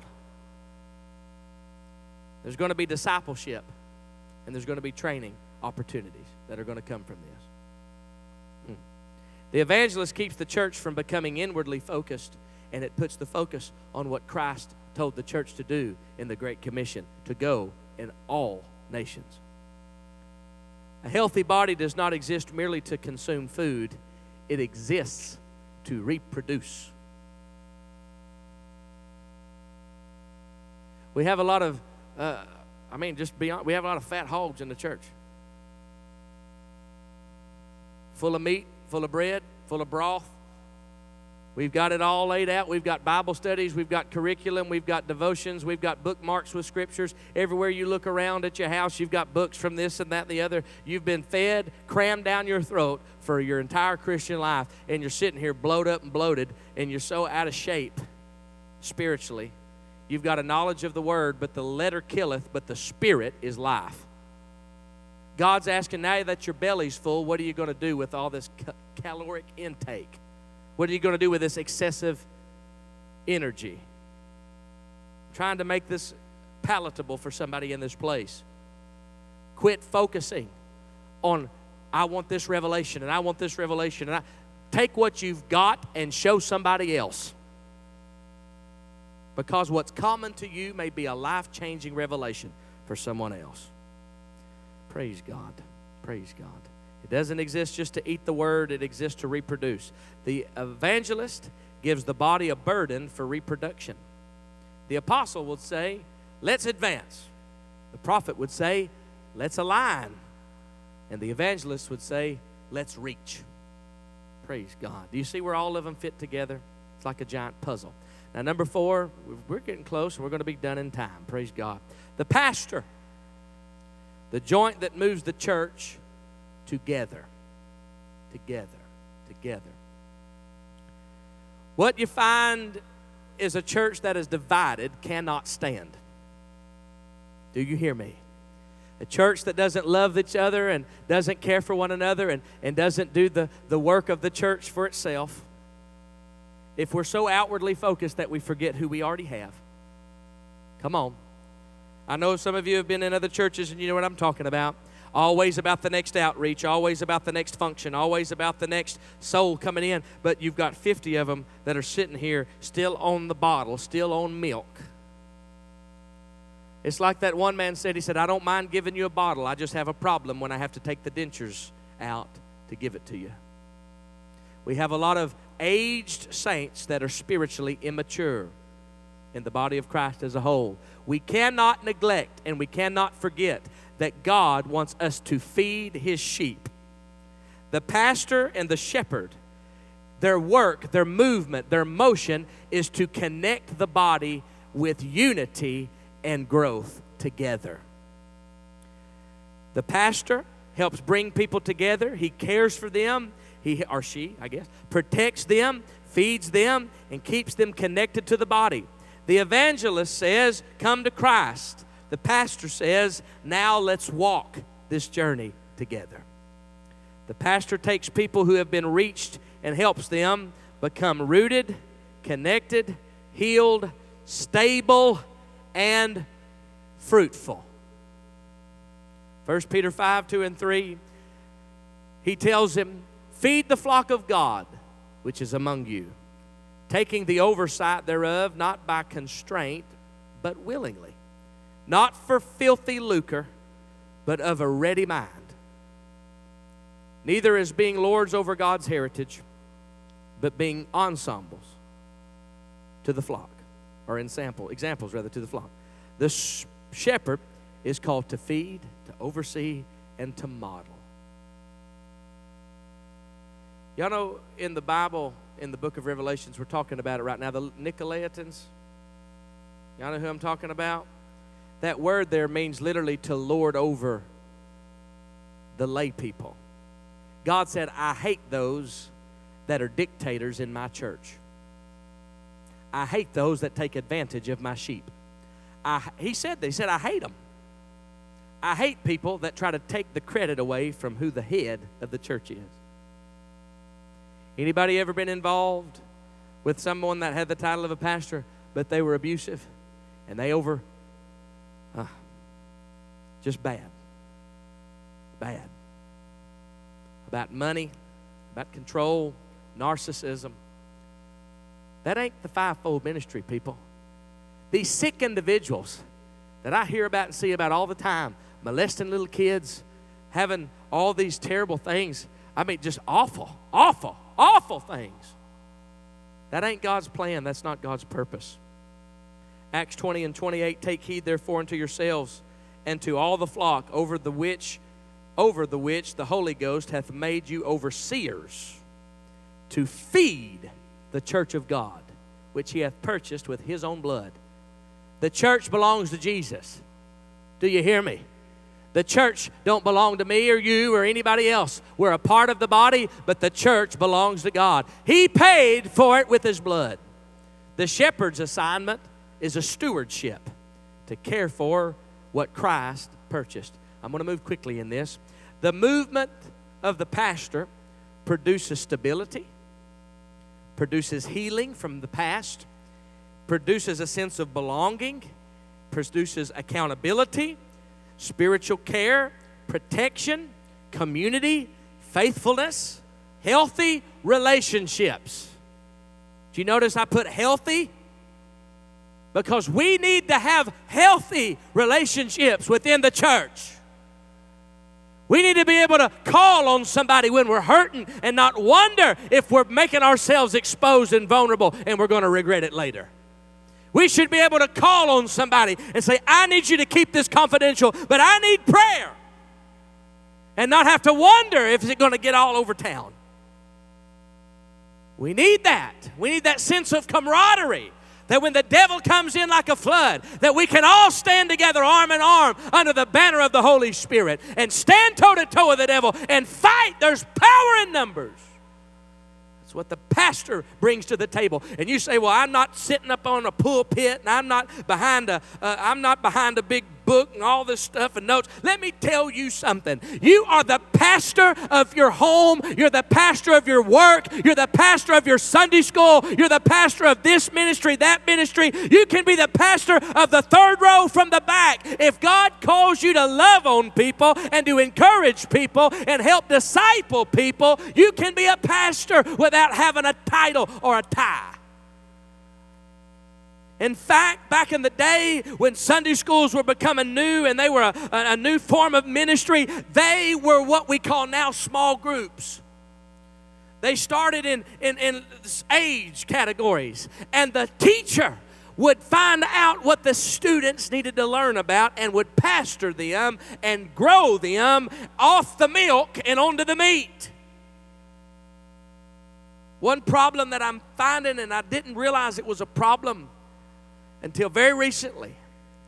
There's going to be discipleship. And there's going to be training opportunities that are going to come from this. Hmm. The evangelist keeps the church from becoming inwardly focused, and it puts the focus on what Christ told the church to do in the Great Commission, to go in all nations. A healthy body does not exist merely to consume food. It exists to reproduce. We have a lot of, uh, I mean, just be honest, we have a lot of fat hogs in the church. Full of meat, full of bread, full of broth. We've got it all laid out. We've got Bible studies. We've got curriculum. We've got devotions. We've got bookmarks with scriptures. Everywhere you look around at your house, you've got books from this and that and the other. You've been fed, crammed down your throat for your entire Christian life, and you're sitting here blowed up and bloated, and you're so out of shape spiritually. You've got a knowledge of the Word, but the letter killeth, but the Spirit is life. God's asking, now that your belly's full, what are you going to do with all this ca- caloric intake? What are you going to do with this excessive energy? I'm trying to make this palatable for somebody in this place. Quit focusing on, I want this revelation, and I want this revelation. And I, take what you've got and show somebody else. Because what's common to you may be a life-changing revelation for someone else. Praise God. Praise God. It doesn't exist just to eat the Word. It exists to reproduce. The evangelist gives the body a burden for reproduction. The apostle would say, let's advance. The prophet would say, let's align. And the evangelist would say, let's reach. Praise God. Do you see where all of them fit together? It's like a giant puzzle. Now, number four, we're getting close, and we're going to be done in time. Praise God. The pastor, the joint that moves the church together, together, together. What you find is a church that is divided cannot stand. Do you hear me? A church that doesn't love each other and doesn't care for one another and, and doesn't do the, the work of the church for itself. If we're so outwardly focused that we forget who we already have. Come on. I know some of you have been in other churches and you know what I'm talking about. Always about the next outreach, always about the next function, always about the next soul coming in. But you've got fifty of them that are sitting here still on the bottle, still on milk. It's like that one man said, he said, I don't mind giving you a bottle. I just have a problem when I have to take the dentures out to give it to you. We have a lot of aged saints that are spiritually immature in the body of Christ as a whole. We cannot neglect and we cannot forget that God wants us to feed His sheep. The pastor and the shepherd, their work, their movement, their motion is to connect the body with unity and growth together. The pastor helps bring people together. He cares for them. He or she, I guess, protects them, feeds them, and keeps them connected to the body. The evangelist says, come to Christ. The pastor says, now let's walk this journey together. The pastor takes people who have been reached and helps them become rooted, connected, healed, stable, and fruitful. First Peter five, two and three, he tells him, feed the flock of God, which is among you, taking the oversight thereof, not by constraint, but willingly. Not for filthy lucre, but of a ready mind. Neither as being lords over God's heritage, but being ensembles to the flock, or ensample, examples rather, to the flock. The sh- shepherd is called to feed, to oversee, and to model. Y'all know in the Bible, in the book of Revelations, we're talking about it right now, the Nicolaitans. Y'all know who I'm talking about? That word there means literally to lord over the lay people. God said, I hate those that are dictators in my church. I hate those that take advantage of my sheep. I, he said that. He said, I hate them. I hate people that try to take the credit away from who the head of the church is. Anybody ever been involved with someone that had the title of a pastor, but they were abusive and they over... Uh, just bad. Bad. About money, about control, narcissism. That ain't the fivefold ministry, people. These sick individuals that I hear about and see about all the time, molesting little kids, having all these terrible things. I mean, just awful, awful, awful things. That ain't God's plan. That's not God's purpose. Acts twenty and twenty-eight, take heed therefore unto yourselves and to all the flock over the which, over the which the Holy Ghost hath made you overseers to feed the church of God, which he hath purchased with his own blood. The church belongs to Jesus. Do you hear me? The church don't belong to me or you or anybody else. We're a part of the body, but the church belongs to God. He paid for it with his blood. The shepherd's assignment is a stewardship to care for what Christ purchased. I'm going to move quickly in this. The movement of the pastor produces stability, produces healing from the past, produces a sense of belonging, produces accountability, spiritual care, protection, community, faithfulness, healthy relationships. Do you notice I put healthy? Because we need to have healthy relationships within the church. We need to be able to call on somebody when we're hurting and not wonder if we're making ourselves exposed and vulnerable and we're going to regret it later. We should be able to call on somebody and say, I need you to keep this confidential, but I need prayer. And not have to wonder if it's going to get all over town. We need that. We need that sense of camaraderie. That when the devil comes in like a flood, that we can all stand together arm in arm under the banner of the Holy Spirit and stand toe-to-toe with the devil and fight. There's power in numbers. That's what the pastor brings to the table. And you say, well, I'm not sitting up on a pulpit and I'm not behind a, uh, I'm not behind a big book and all this stuff and notes. Let me tell you something. You are the pastor of your home. You're the pastor of your work. You're the pastor of your Sunday school. You're the pastor of this ministry, that ministry. You can be the pastor of the third row from the back. If God calls you to love on people and to encourage people and help disciple people, you can be a pastor without having a title or a tie. In fact, back in the day when Sunday schools were becoming new and they were a, a new form of ministry, they were what we call now small groups. They started in, in, in age categories. And the teacher would find out what the students needed to learn about and would pastor them and grow them off the milk and onto the meat. One problem that I'm finding, and I didn't realize it was a problem until very recently.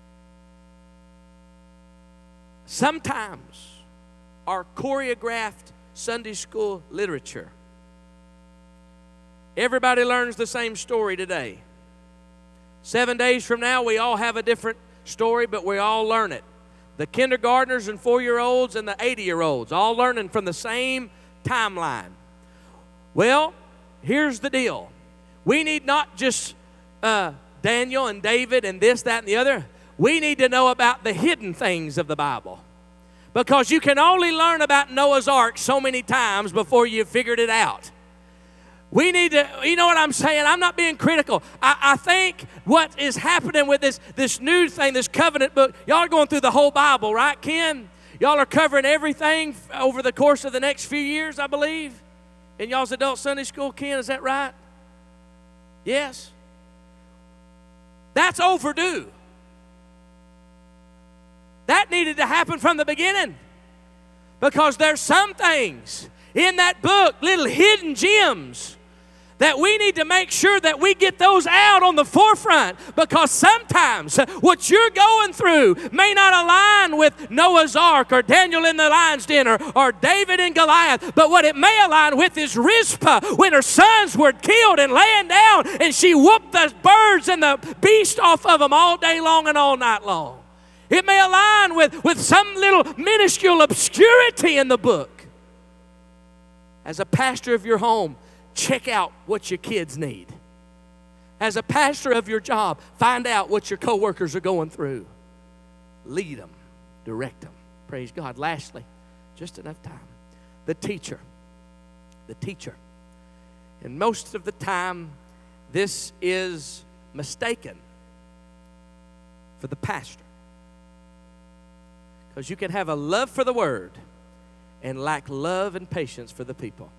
Sometimes our choreographed Sunday school literature, everybody learns the same story today. Seven days from now, we all have a different story, but we all learn it. The kindergartners and four-year-olds and the eighty-year-olds, all learning from the same timeline. Well, here's the deal. We need not just uh, Daniel and David and this, that, and the other. We need to know about the hidden things of the Bible. Because you can only learn about Noah's Ark so many times before you've figured it out. We need to, you know what I'm saying? I'm not being critical. I, I think what is happening with this, this new thing, this covenant book, y'all are going through the whole Bible, right, Ken? Y'all are covering everything over the course of the next few years, I believe. In y'all's adult Sunday school, Ken, is that right? Yes. That's overdue. That needed to happen from the beginning. Because there's some things in that book, little hidden gems, that we need to make sure that we get those out on the forefront. Because sometimes what you're going through may not align with Noah's Ark or Daniel in the lion's den or, or David and Goliath. But what it may align with is Rizpah when her sons were killed and laying down and she whooped the birds and the beast off of them all day long and all night long. It may align with, with some little minuscule obscurity in the book. As a pastor of your home, check out what your kids need. As a pastor of your job, find out what your coworkers are going through. Lead them, direct them. Praise God. Lastly, just enough time. The teacher. The teacher. And most of the time, this is mistaken for the pastor. Because you can have a love for the word and lack love and patience for the people.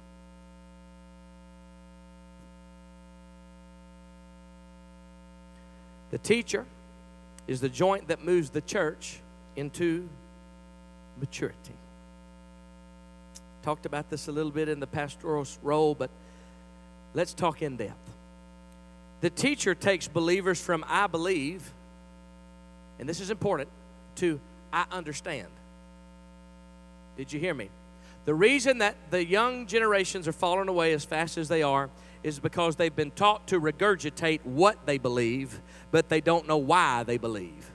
The teacher is the joint that moves the church into maturity. Talked about this a little bit in the pastoral role, but let's talk in depth. The teacher takes believers from I believe, and this is important, to I understand. Did you hear me? The reason that the young generations are falling away as fast as they are is because they've been taught to regurgitate what they believe, but they don't know why they believe.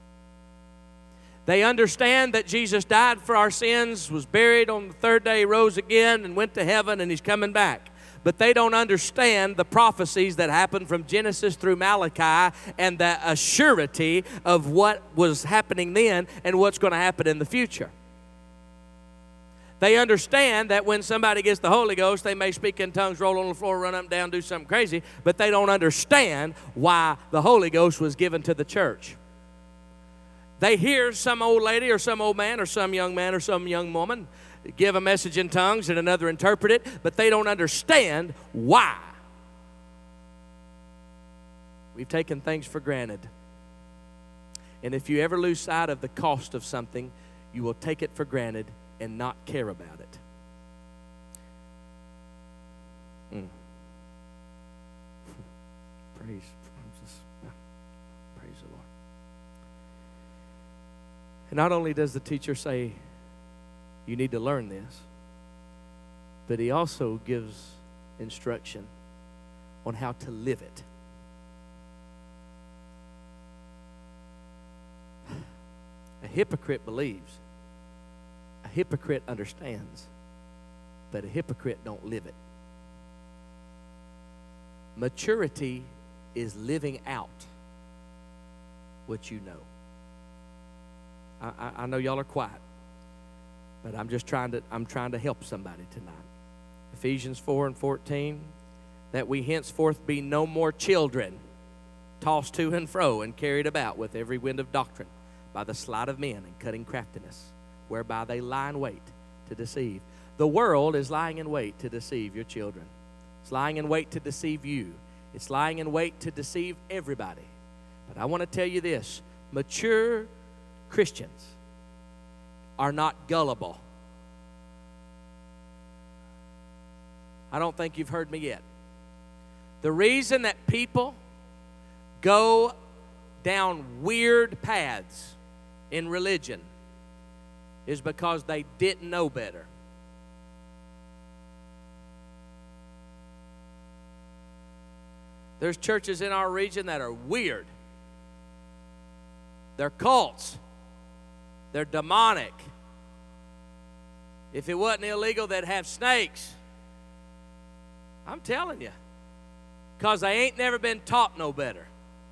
They understand that Jesus died for our sins, was buried on the third day, rose again, and went to heaven, and He's coming back. But they don't understand the prophecies that happened from Genesis through Malachi and the assurity of what was happening then and what's going to happen in the future. They understand that when somebody gets the Holy Ghost, they may speak in tongues, roll on the floor, run up and down, do something crazy, but they don't understand why the Holy Ghost was given to the church. They hear some old lady or some old man or some young man or some young woman give a message in tongues and another interpret it, but they don't understand why. We've taken things for granted. And if you ever lose sight of the cost of something, you will take it for granted and not care about it. Mm. Praise, praise the Lord. And not only does the teacher say, you need to learn this, but he also gives instruction on how to live it. A hypocrite believes. A hypocrite understands. But a hypocrite don't live it. Maturity is living out what you know. I, I, I know y'all are quiet, but I'm just trying to I'm trying to help somebody tonight. Ephesians four and fourteen, that we henceforth be no more children, tossed to and fro and carried about with every wind of doctrine, by the sleight of men and cunning craftiness, whereby they lie in wait to deceive. The world is lying in wait to deceive your children. It's lying in wait to deceive you. It's lying in wait to deceive everybody. But I want to tell you this, mature Christians are not gullible. I don't think you've heard me yet. The reason that people go down weird paths in religion is because they didn't know better. There's churches in our region that are weird. They're cults. They're demonic. If it wasn't illegal, they'd have snakes. I'm telling you. Because they ain't never been taught no better.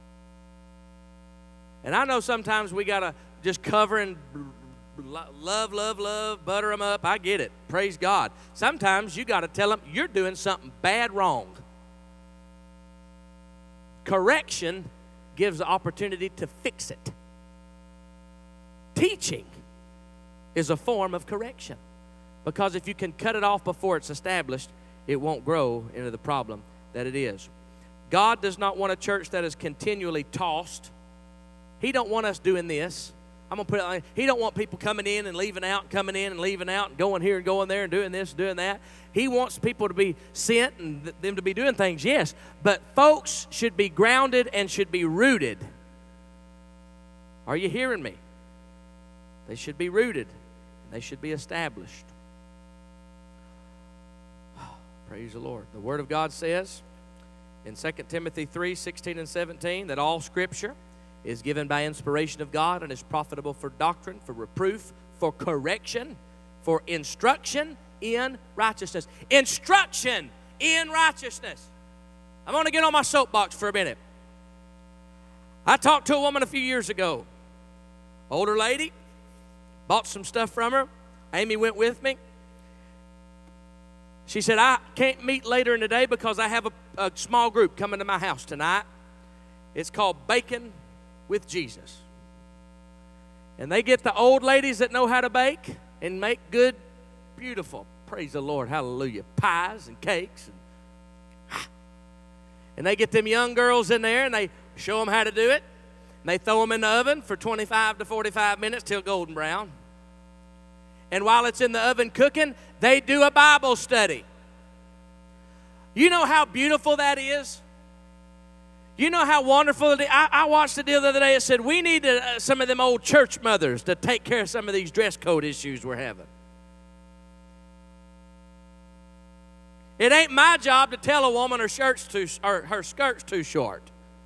And I know sometimes we got to just cover and love, love, love, butter them up. I get it. Praise God. Sometimes you got to tell them you're doing something bad wrong. Correction gives the opportunity to fix it. Teaching is a form of correction. Because if you can cut it off before it's established, it won't grow into the problem that it is. God does not want a church that is continually tossed. He don't want us doing this. I'm going to put it like, He don't want people coming in and leaving out, and coming in and leaving out, and going here and going there and doing this and doing that. He wants people to be sent and th- them to be doing things, yes. But folks should be grounded and should be rooted. Are you hearing me? They should be rooted. And they should be established. Praise the Lord. The Word of God says in Second Timothy three, sixteen and seventeen that all Scripture is given by inspiration of God and is profitable for doctrine, for reproof, for correction, for instruction in righteousness. Instruction in righteousness. I'm going to get on my soapbox for a minute. I talked to a woman a few years ago. Older lady. Bought some stuff from her. Amy went with me. She said, I can't meet later in the day because I have a, a small group coming to my house tonight. It's called Baking with Jesus. And they get the old ladies that know how to bake and make good beautiful, praise the Lord, hallelujah, pies and cakes. And, and they get them young girls in there and they show them how to do it. And they throw them in the oven for twenty-five to forty-five minutes till golden brown. And while it's in the oven cooking, they do a Bible study. You know how beautiful that is? You know how wonderful it is? I, I watched the deal the other day. It said, we need to, uh, some of them old church mothers to take care of some of these dress code issues we're having. It ain't my job to tell a woman her shirt's too, or her skirt's too short.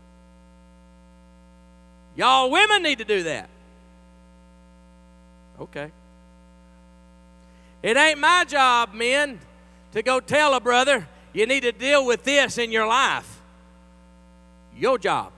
Y'all women need to do that. Okay. It ain't my job, men, to go tell a brother, you need to deal with this in your life. Your job.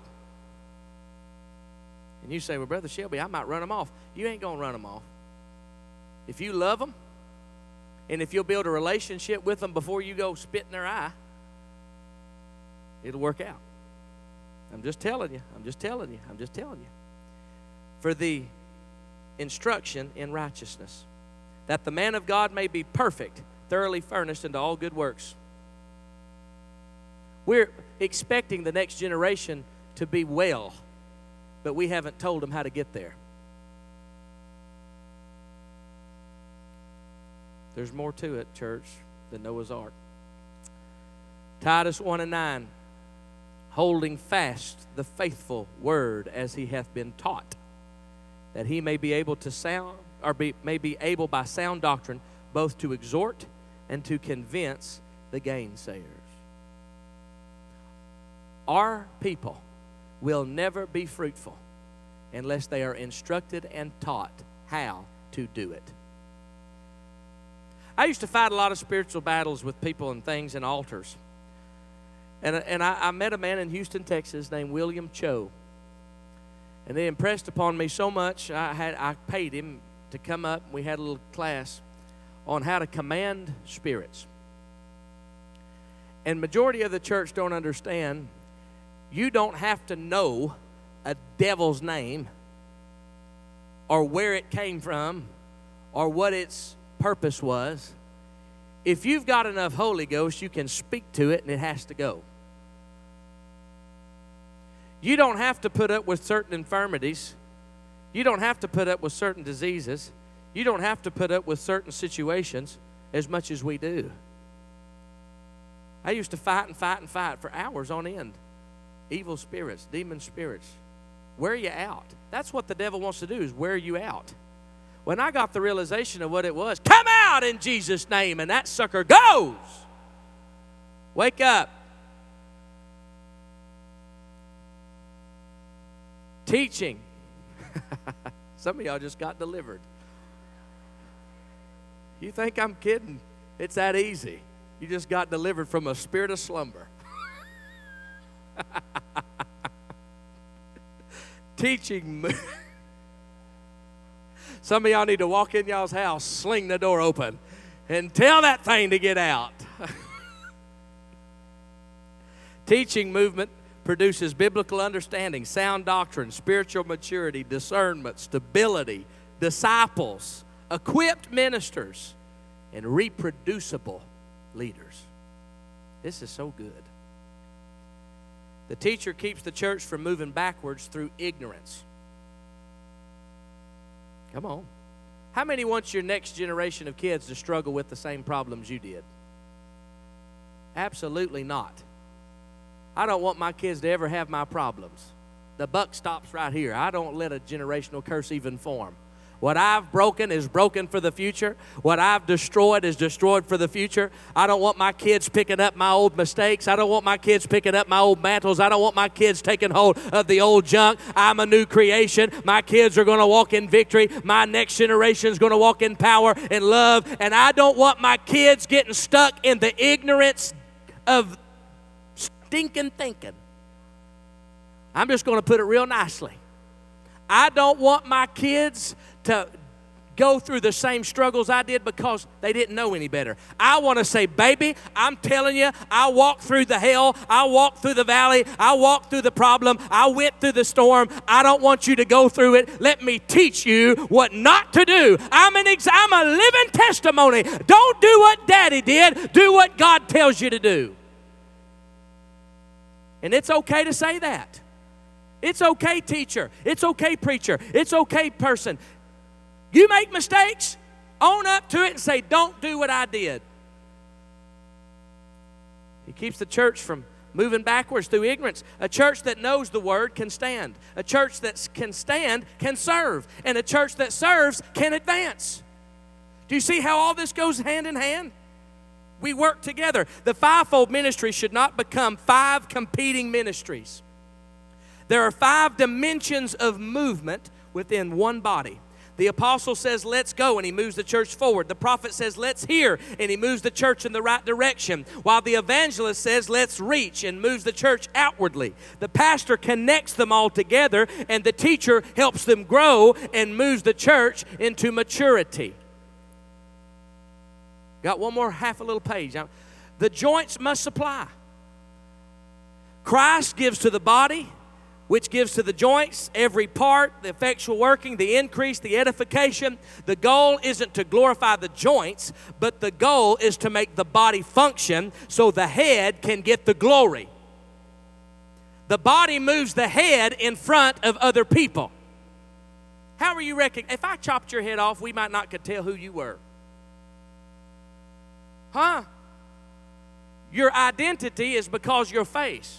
And you say, well, Brother Shelby, I might run them off. You ain't going to run them off. If you love them, and if you'll build a relationship with them before you go spit in their eye, it'll work out. I'm just telling you. I'm just telling you. I'm just telling you. For the instruction in righteousness, that the man of God may be perfect, thoroughly furnished into all good works. We're expecting the next generation to be well, but we haven't told them how to get there. There's more to it, church, than Noah's Ark. Titus one and nine, holding fast the faithful word as he hath been taught, that he may be able to sound, or be, may be able by sound doctrine both to exhort and to convince the gainsayers. Our people will never be fruitful unless they are instructed and taught how to do it. I used to fight a lot of spiritual battles with people and things and altars. And, and I, I met a man in Houston, Texas named William Cho. And they impressed upon me so much, I, had, I paid him to come up. We had a little class on how to command spirits. And majority of the church don't understand. You don't have to know a devil's name or where it came from or what its purpose was. If you've got enough Holy Ghost, you can speak to it and it has to go. You don't have to put up with certain infirmities. You don't have to put up with certain diseases. You don't have to put up with certain situations as much as we do. I used to fight and fight and fight for hours on end. Evil spirits, demon spirits. Wear you out. That's what the devil wants to do, is wear you out. When I got the realization of what it was, come out in Jesus' name, and that sucker goes. Wake up. Teaching. Some of y'all just got delivered. You think I'm kidding? It's that easy. You just got delivered from a spirit of slumber. Teaching. Some of y'all need to walk in y'all's house, sling the door open, and tell that thing to get out. Teaching movement produces biblical understanding, sound doctrine, spiritual maturity, discernment, stability, disciples, equipped ministers, and reproducible leaders. This is so good. The teacher keeps the church from moving backwards through ignorance. Come on. How many want your next generation of kids to struggle with the same problems you did? Absolutely not. I don't want my kids to ever have my problems. The buck stops right here. I don't let a generational curse even form. What I've broken is broken for the future. What I've destroyed is destroyed for the future. I don't want my kids picking up my old mistakes. I don't want my kids picking up my old mantles. I don't want my kids taking hold of the old junk. I'm a new creation. My kids are going to walk in victory. My next generation is going to walk in power and love. And I don't want my kids getting stuck in the ignorance of stinking thinking. I'm just going to put it real nicely. I don't want my kids to go through the same struggles I did because they didn't know any better. I want to say, baby, I'm telling you, I walked through the hell. I walked through the valley. I walked through the problem. I went through the storm. I don't want you to go through it. Let me teach you what not to do. I'm an ex- I'm a living testimony. Don't do what Daddy did. Do what God tells you to do. And it's okay to say that. It's okay, teacher. It's okay, preacher. It's okay, person. You make mistakes, own up to it and say, don't do what I did. He keeps the church from moving backwards through ignorance. A church that knows the word can stand. A church that can stand can serve. And a church that serves can advance. Do you see how all this goes hand in hand? We work together. The fivefold ministry should not become five competing ministries. There are five dimensions of movement within one body. The apostle says, let's go, and he moves the church forward. The prophet says, let's hear, and he moves the church in the right direction. While the evangelist says, let's reach, and moves the church outwardly. The pastor connects them all together, and the teacher helps them grow and moves the church into maturity. Got one more half a little page. The joints must supply. Christ gives to the body, which gives to the joints every part, the effectual working, the increase, the edification. The goal isn't to glorify the joints, but the goal is to make the body function so the head can get the glory. The body moves the head in front of other people. How are you reckoning? If I chopped your head off, we might not could tell who you were. Huh? Your identity is because your face.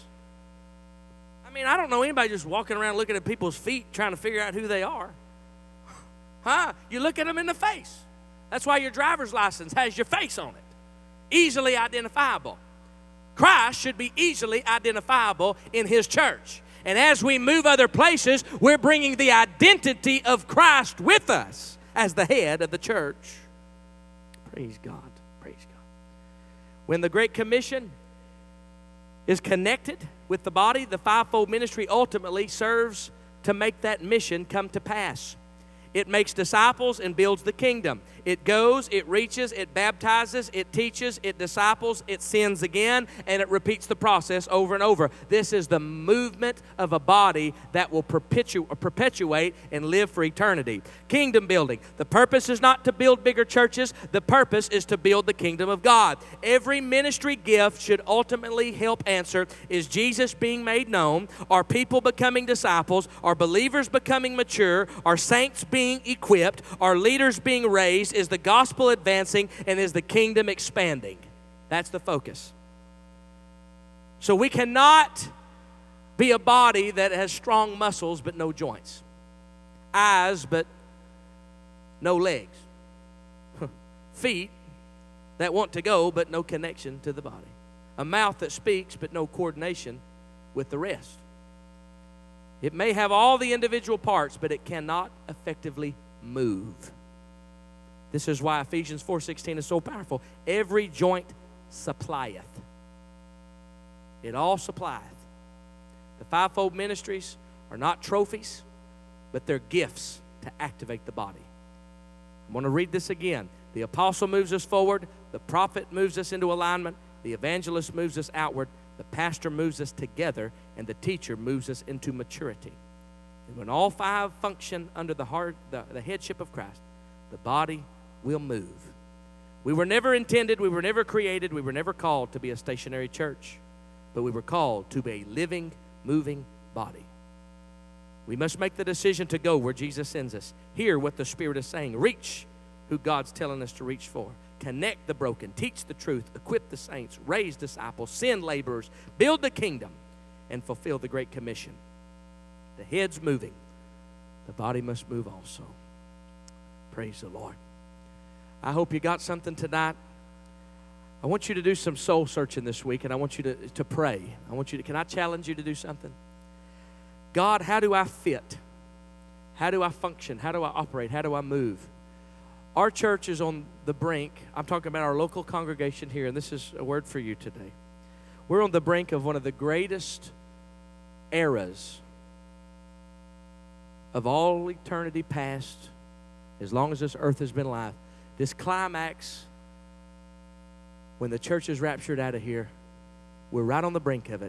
I mean, I don't know anybody just walking around looking at people's feet trying to figure out who they are. Huh? You look at them in the face. That's why your driver's license has your face on it. Easily identifiable. Christ should be easily identifiable in His church. And as we move other places, we're bringing the identity of Christ with us as the head of the church. Praise God. Praise God. When the Great Commission is connected with the body, the fivefold ministry ultimately serves to make that mission come to pass. It makes disciples and builds the kingdom. It goes, it reaches, it baptizes, it teaches, it disciples, it sends again, and it repeats the process over and over. This is the movement of a body that will perpetu- perpetuate and live for eternity. Kingdom building. The purpose is not to build bigger churches. The purpose is to build the kingdom of God. Every ministry gift should ultimately help answer, is Jesus being made known? Are people becoming disciples? Are believers becoming mature? Are saints being equipped? Are leaders being raised? Is the gospel advancing? And is the kingdom expanding? That's the focus. So we cannot be a body that has strong muscles but no joints, eyes but no legs, feet that want to go but no connection to the body, a mouth that speaks but no coordination with the rest. It may have all the individual parts, but it cannot effectively move. This is why Ephesians four sixteen is so powerful. Every joint supplieth. It all supplieth. The fivefold ministries are not trophies, but they're gifts to activate the body. I'm going to read this again. The apostle moves us forward. The prophet moves us into alignment. The evangelist moves us outward. The pastor moves us together, and the teacher moves us into maturity. And when all five function under the, heart, the, the headship of Christ, the body will move. We were never intended, we were never created, we were never called to be a stationary church, but we were called to be a living, moving body. We must make the decision to go where Jesus sends us. Hear what the Spirit is saying. Reach who God's telling us to reach for. Connect the broken, teach the truth, equip the saints, raise disciples, send laborers, build the kingdom, and fulfill the Great Commission. The head's moving. The body must move also. Praise the Lord. I hope you got something tonight. I want you to do some soul searching this week, and I want you to, to pray. I want you to, can I challenge you to do something? God, how do I fit? How do I function? How do I operate? How do I move? Our church is on the brink. I'm talking about our local congregation here, and this is a word for you today. We're on the brink of one of the greatest eras of all eternity past as long as this earth has been alive. This climax, when the church is raptured out of here, we're right on the brink of it.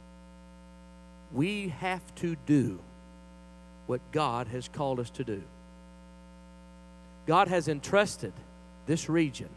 We have to do what God has called us to do. God has entrusted this region,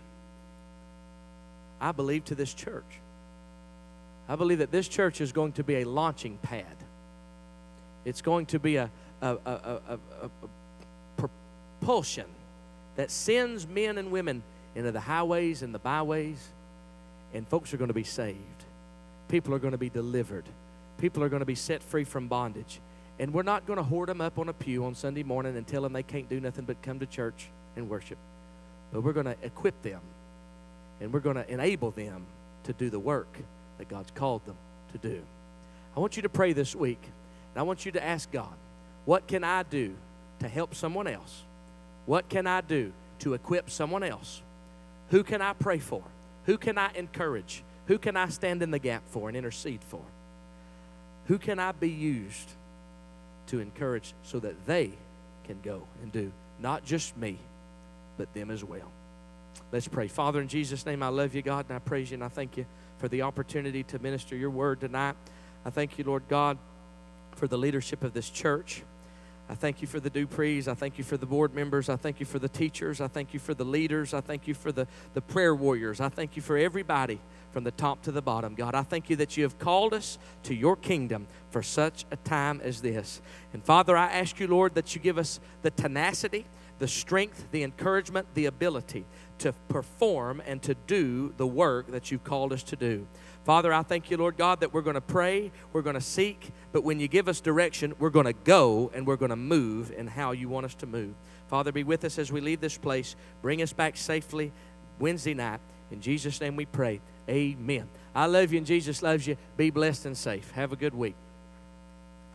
I believe, to this church. I believe that this church is going to be a launching pad. It's going to be a, a, a, a, a, a propulsion that sends men and women into the highways and the byways, and folks are going to be saved. People are going to be delivered. People are going to be set free from bondage. And we're not going to hoard them up on a pew on Sunday morning and tell them they can't do nothing but come to church and worship. But we're going to equip them, and we're going to enable them to do the work that God's called them to do. I want you to pray this week, and I want you to ask God, what can I do to help someone else? What can I do to equip someone else? Who can I pray for? Who can I encourage? Who can I stand in the gap for and intercede for? Who can I be used to encourage so that they can go and do, not just me, but them as well? Let's pray. Father, in Jesus' name, I love you, God, and I praise you, and I thank you for the opportunity to minister your word tonight. I thank you, Lord God, for the leadership of this church. I thank you for the Duprees. I thank you for the board members. I thank you for the teachers. I thank you for the leaders. I thank you for the, the prayer warriors. I thank you for everybody from the top to the bottom. God, I thank you that you have called us to your kingdom for such a time as this. And Father, I ask you, Lord, that you give us the tenacity, the strength, the encouragement, the ability to perform and to do the work that you've called us to do. Father, I thank you, Lord God, that we're going to pray, we're going to seek, but when you give us direction, we're going to go and we're going to move in how you want us to move. Father, be with us as we leave this place. Bring us back safely Wednesday night. In Jesus' name we pray. Amen. I love you and Jesus loves you. Be blessed and safe. Have a good week.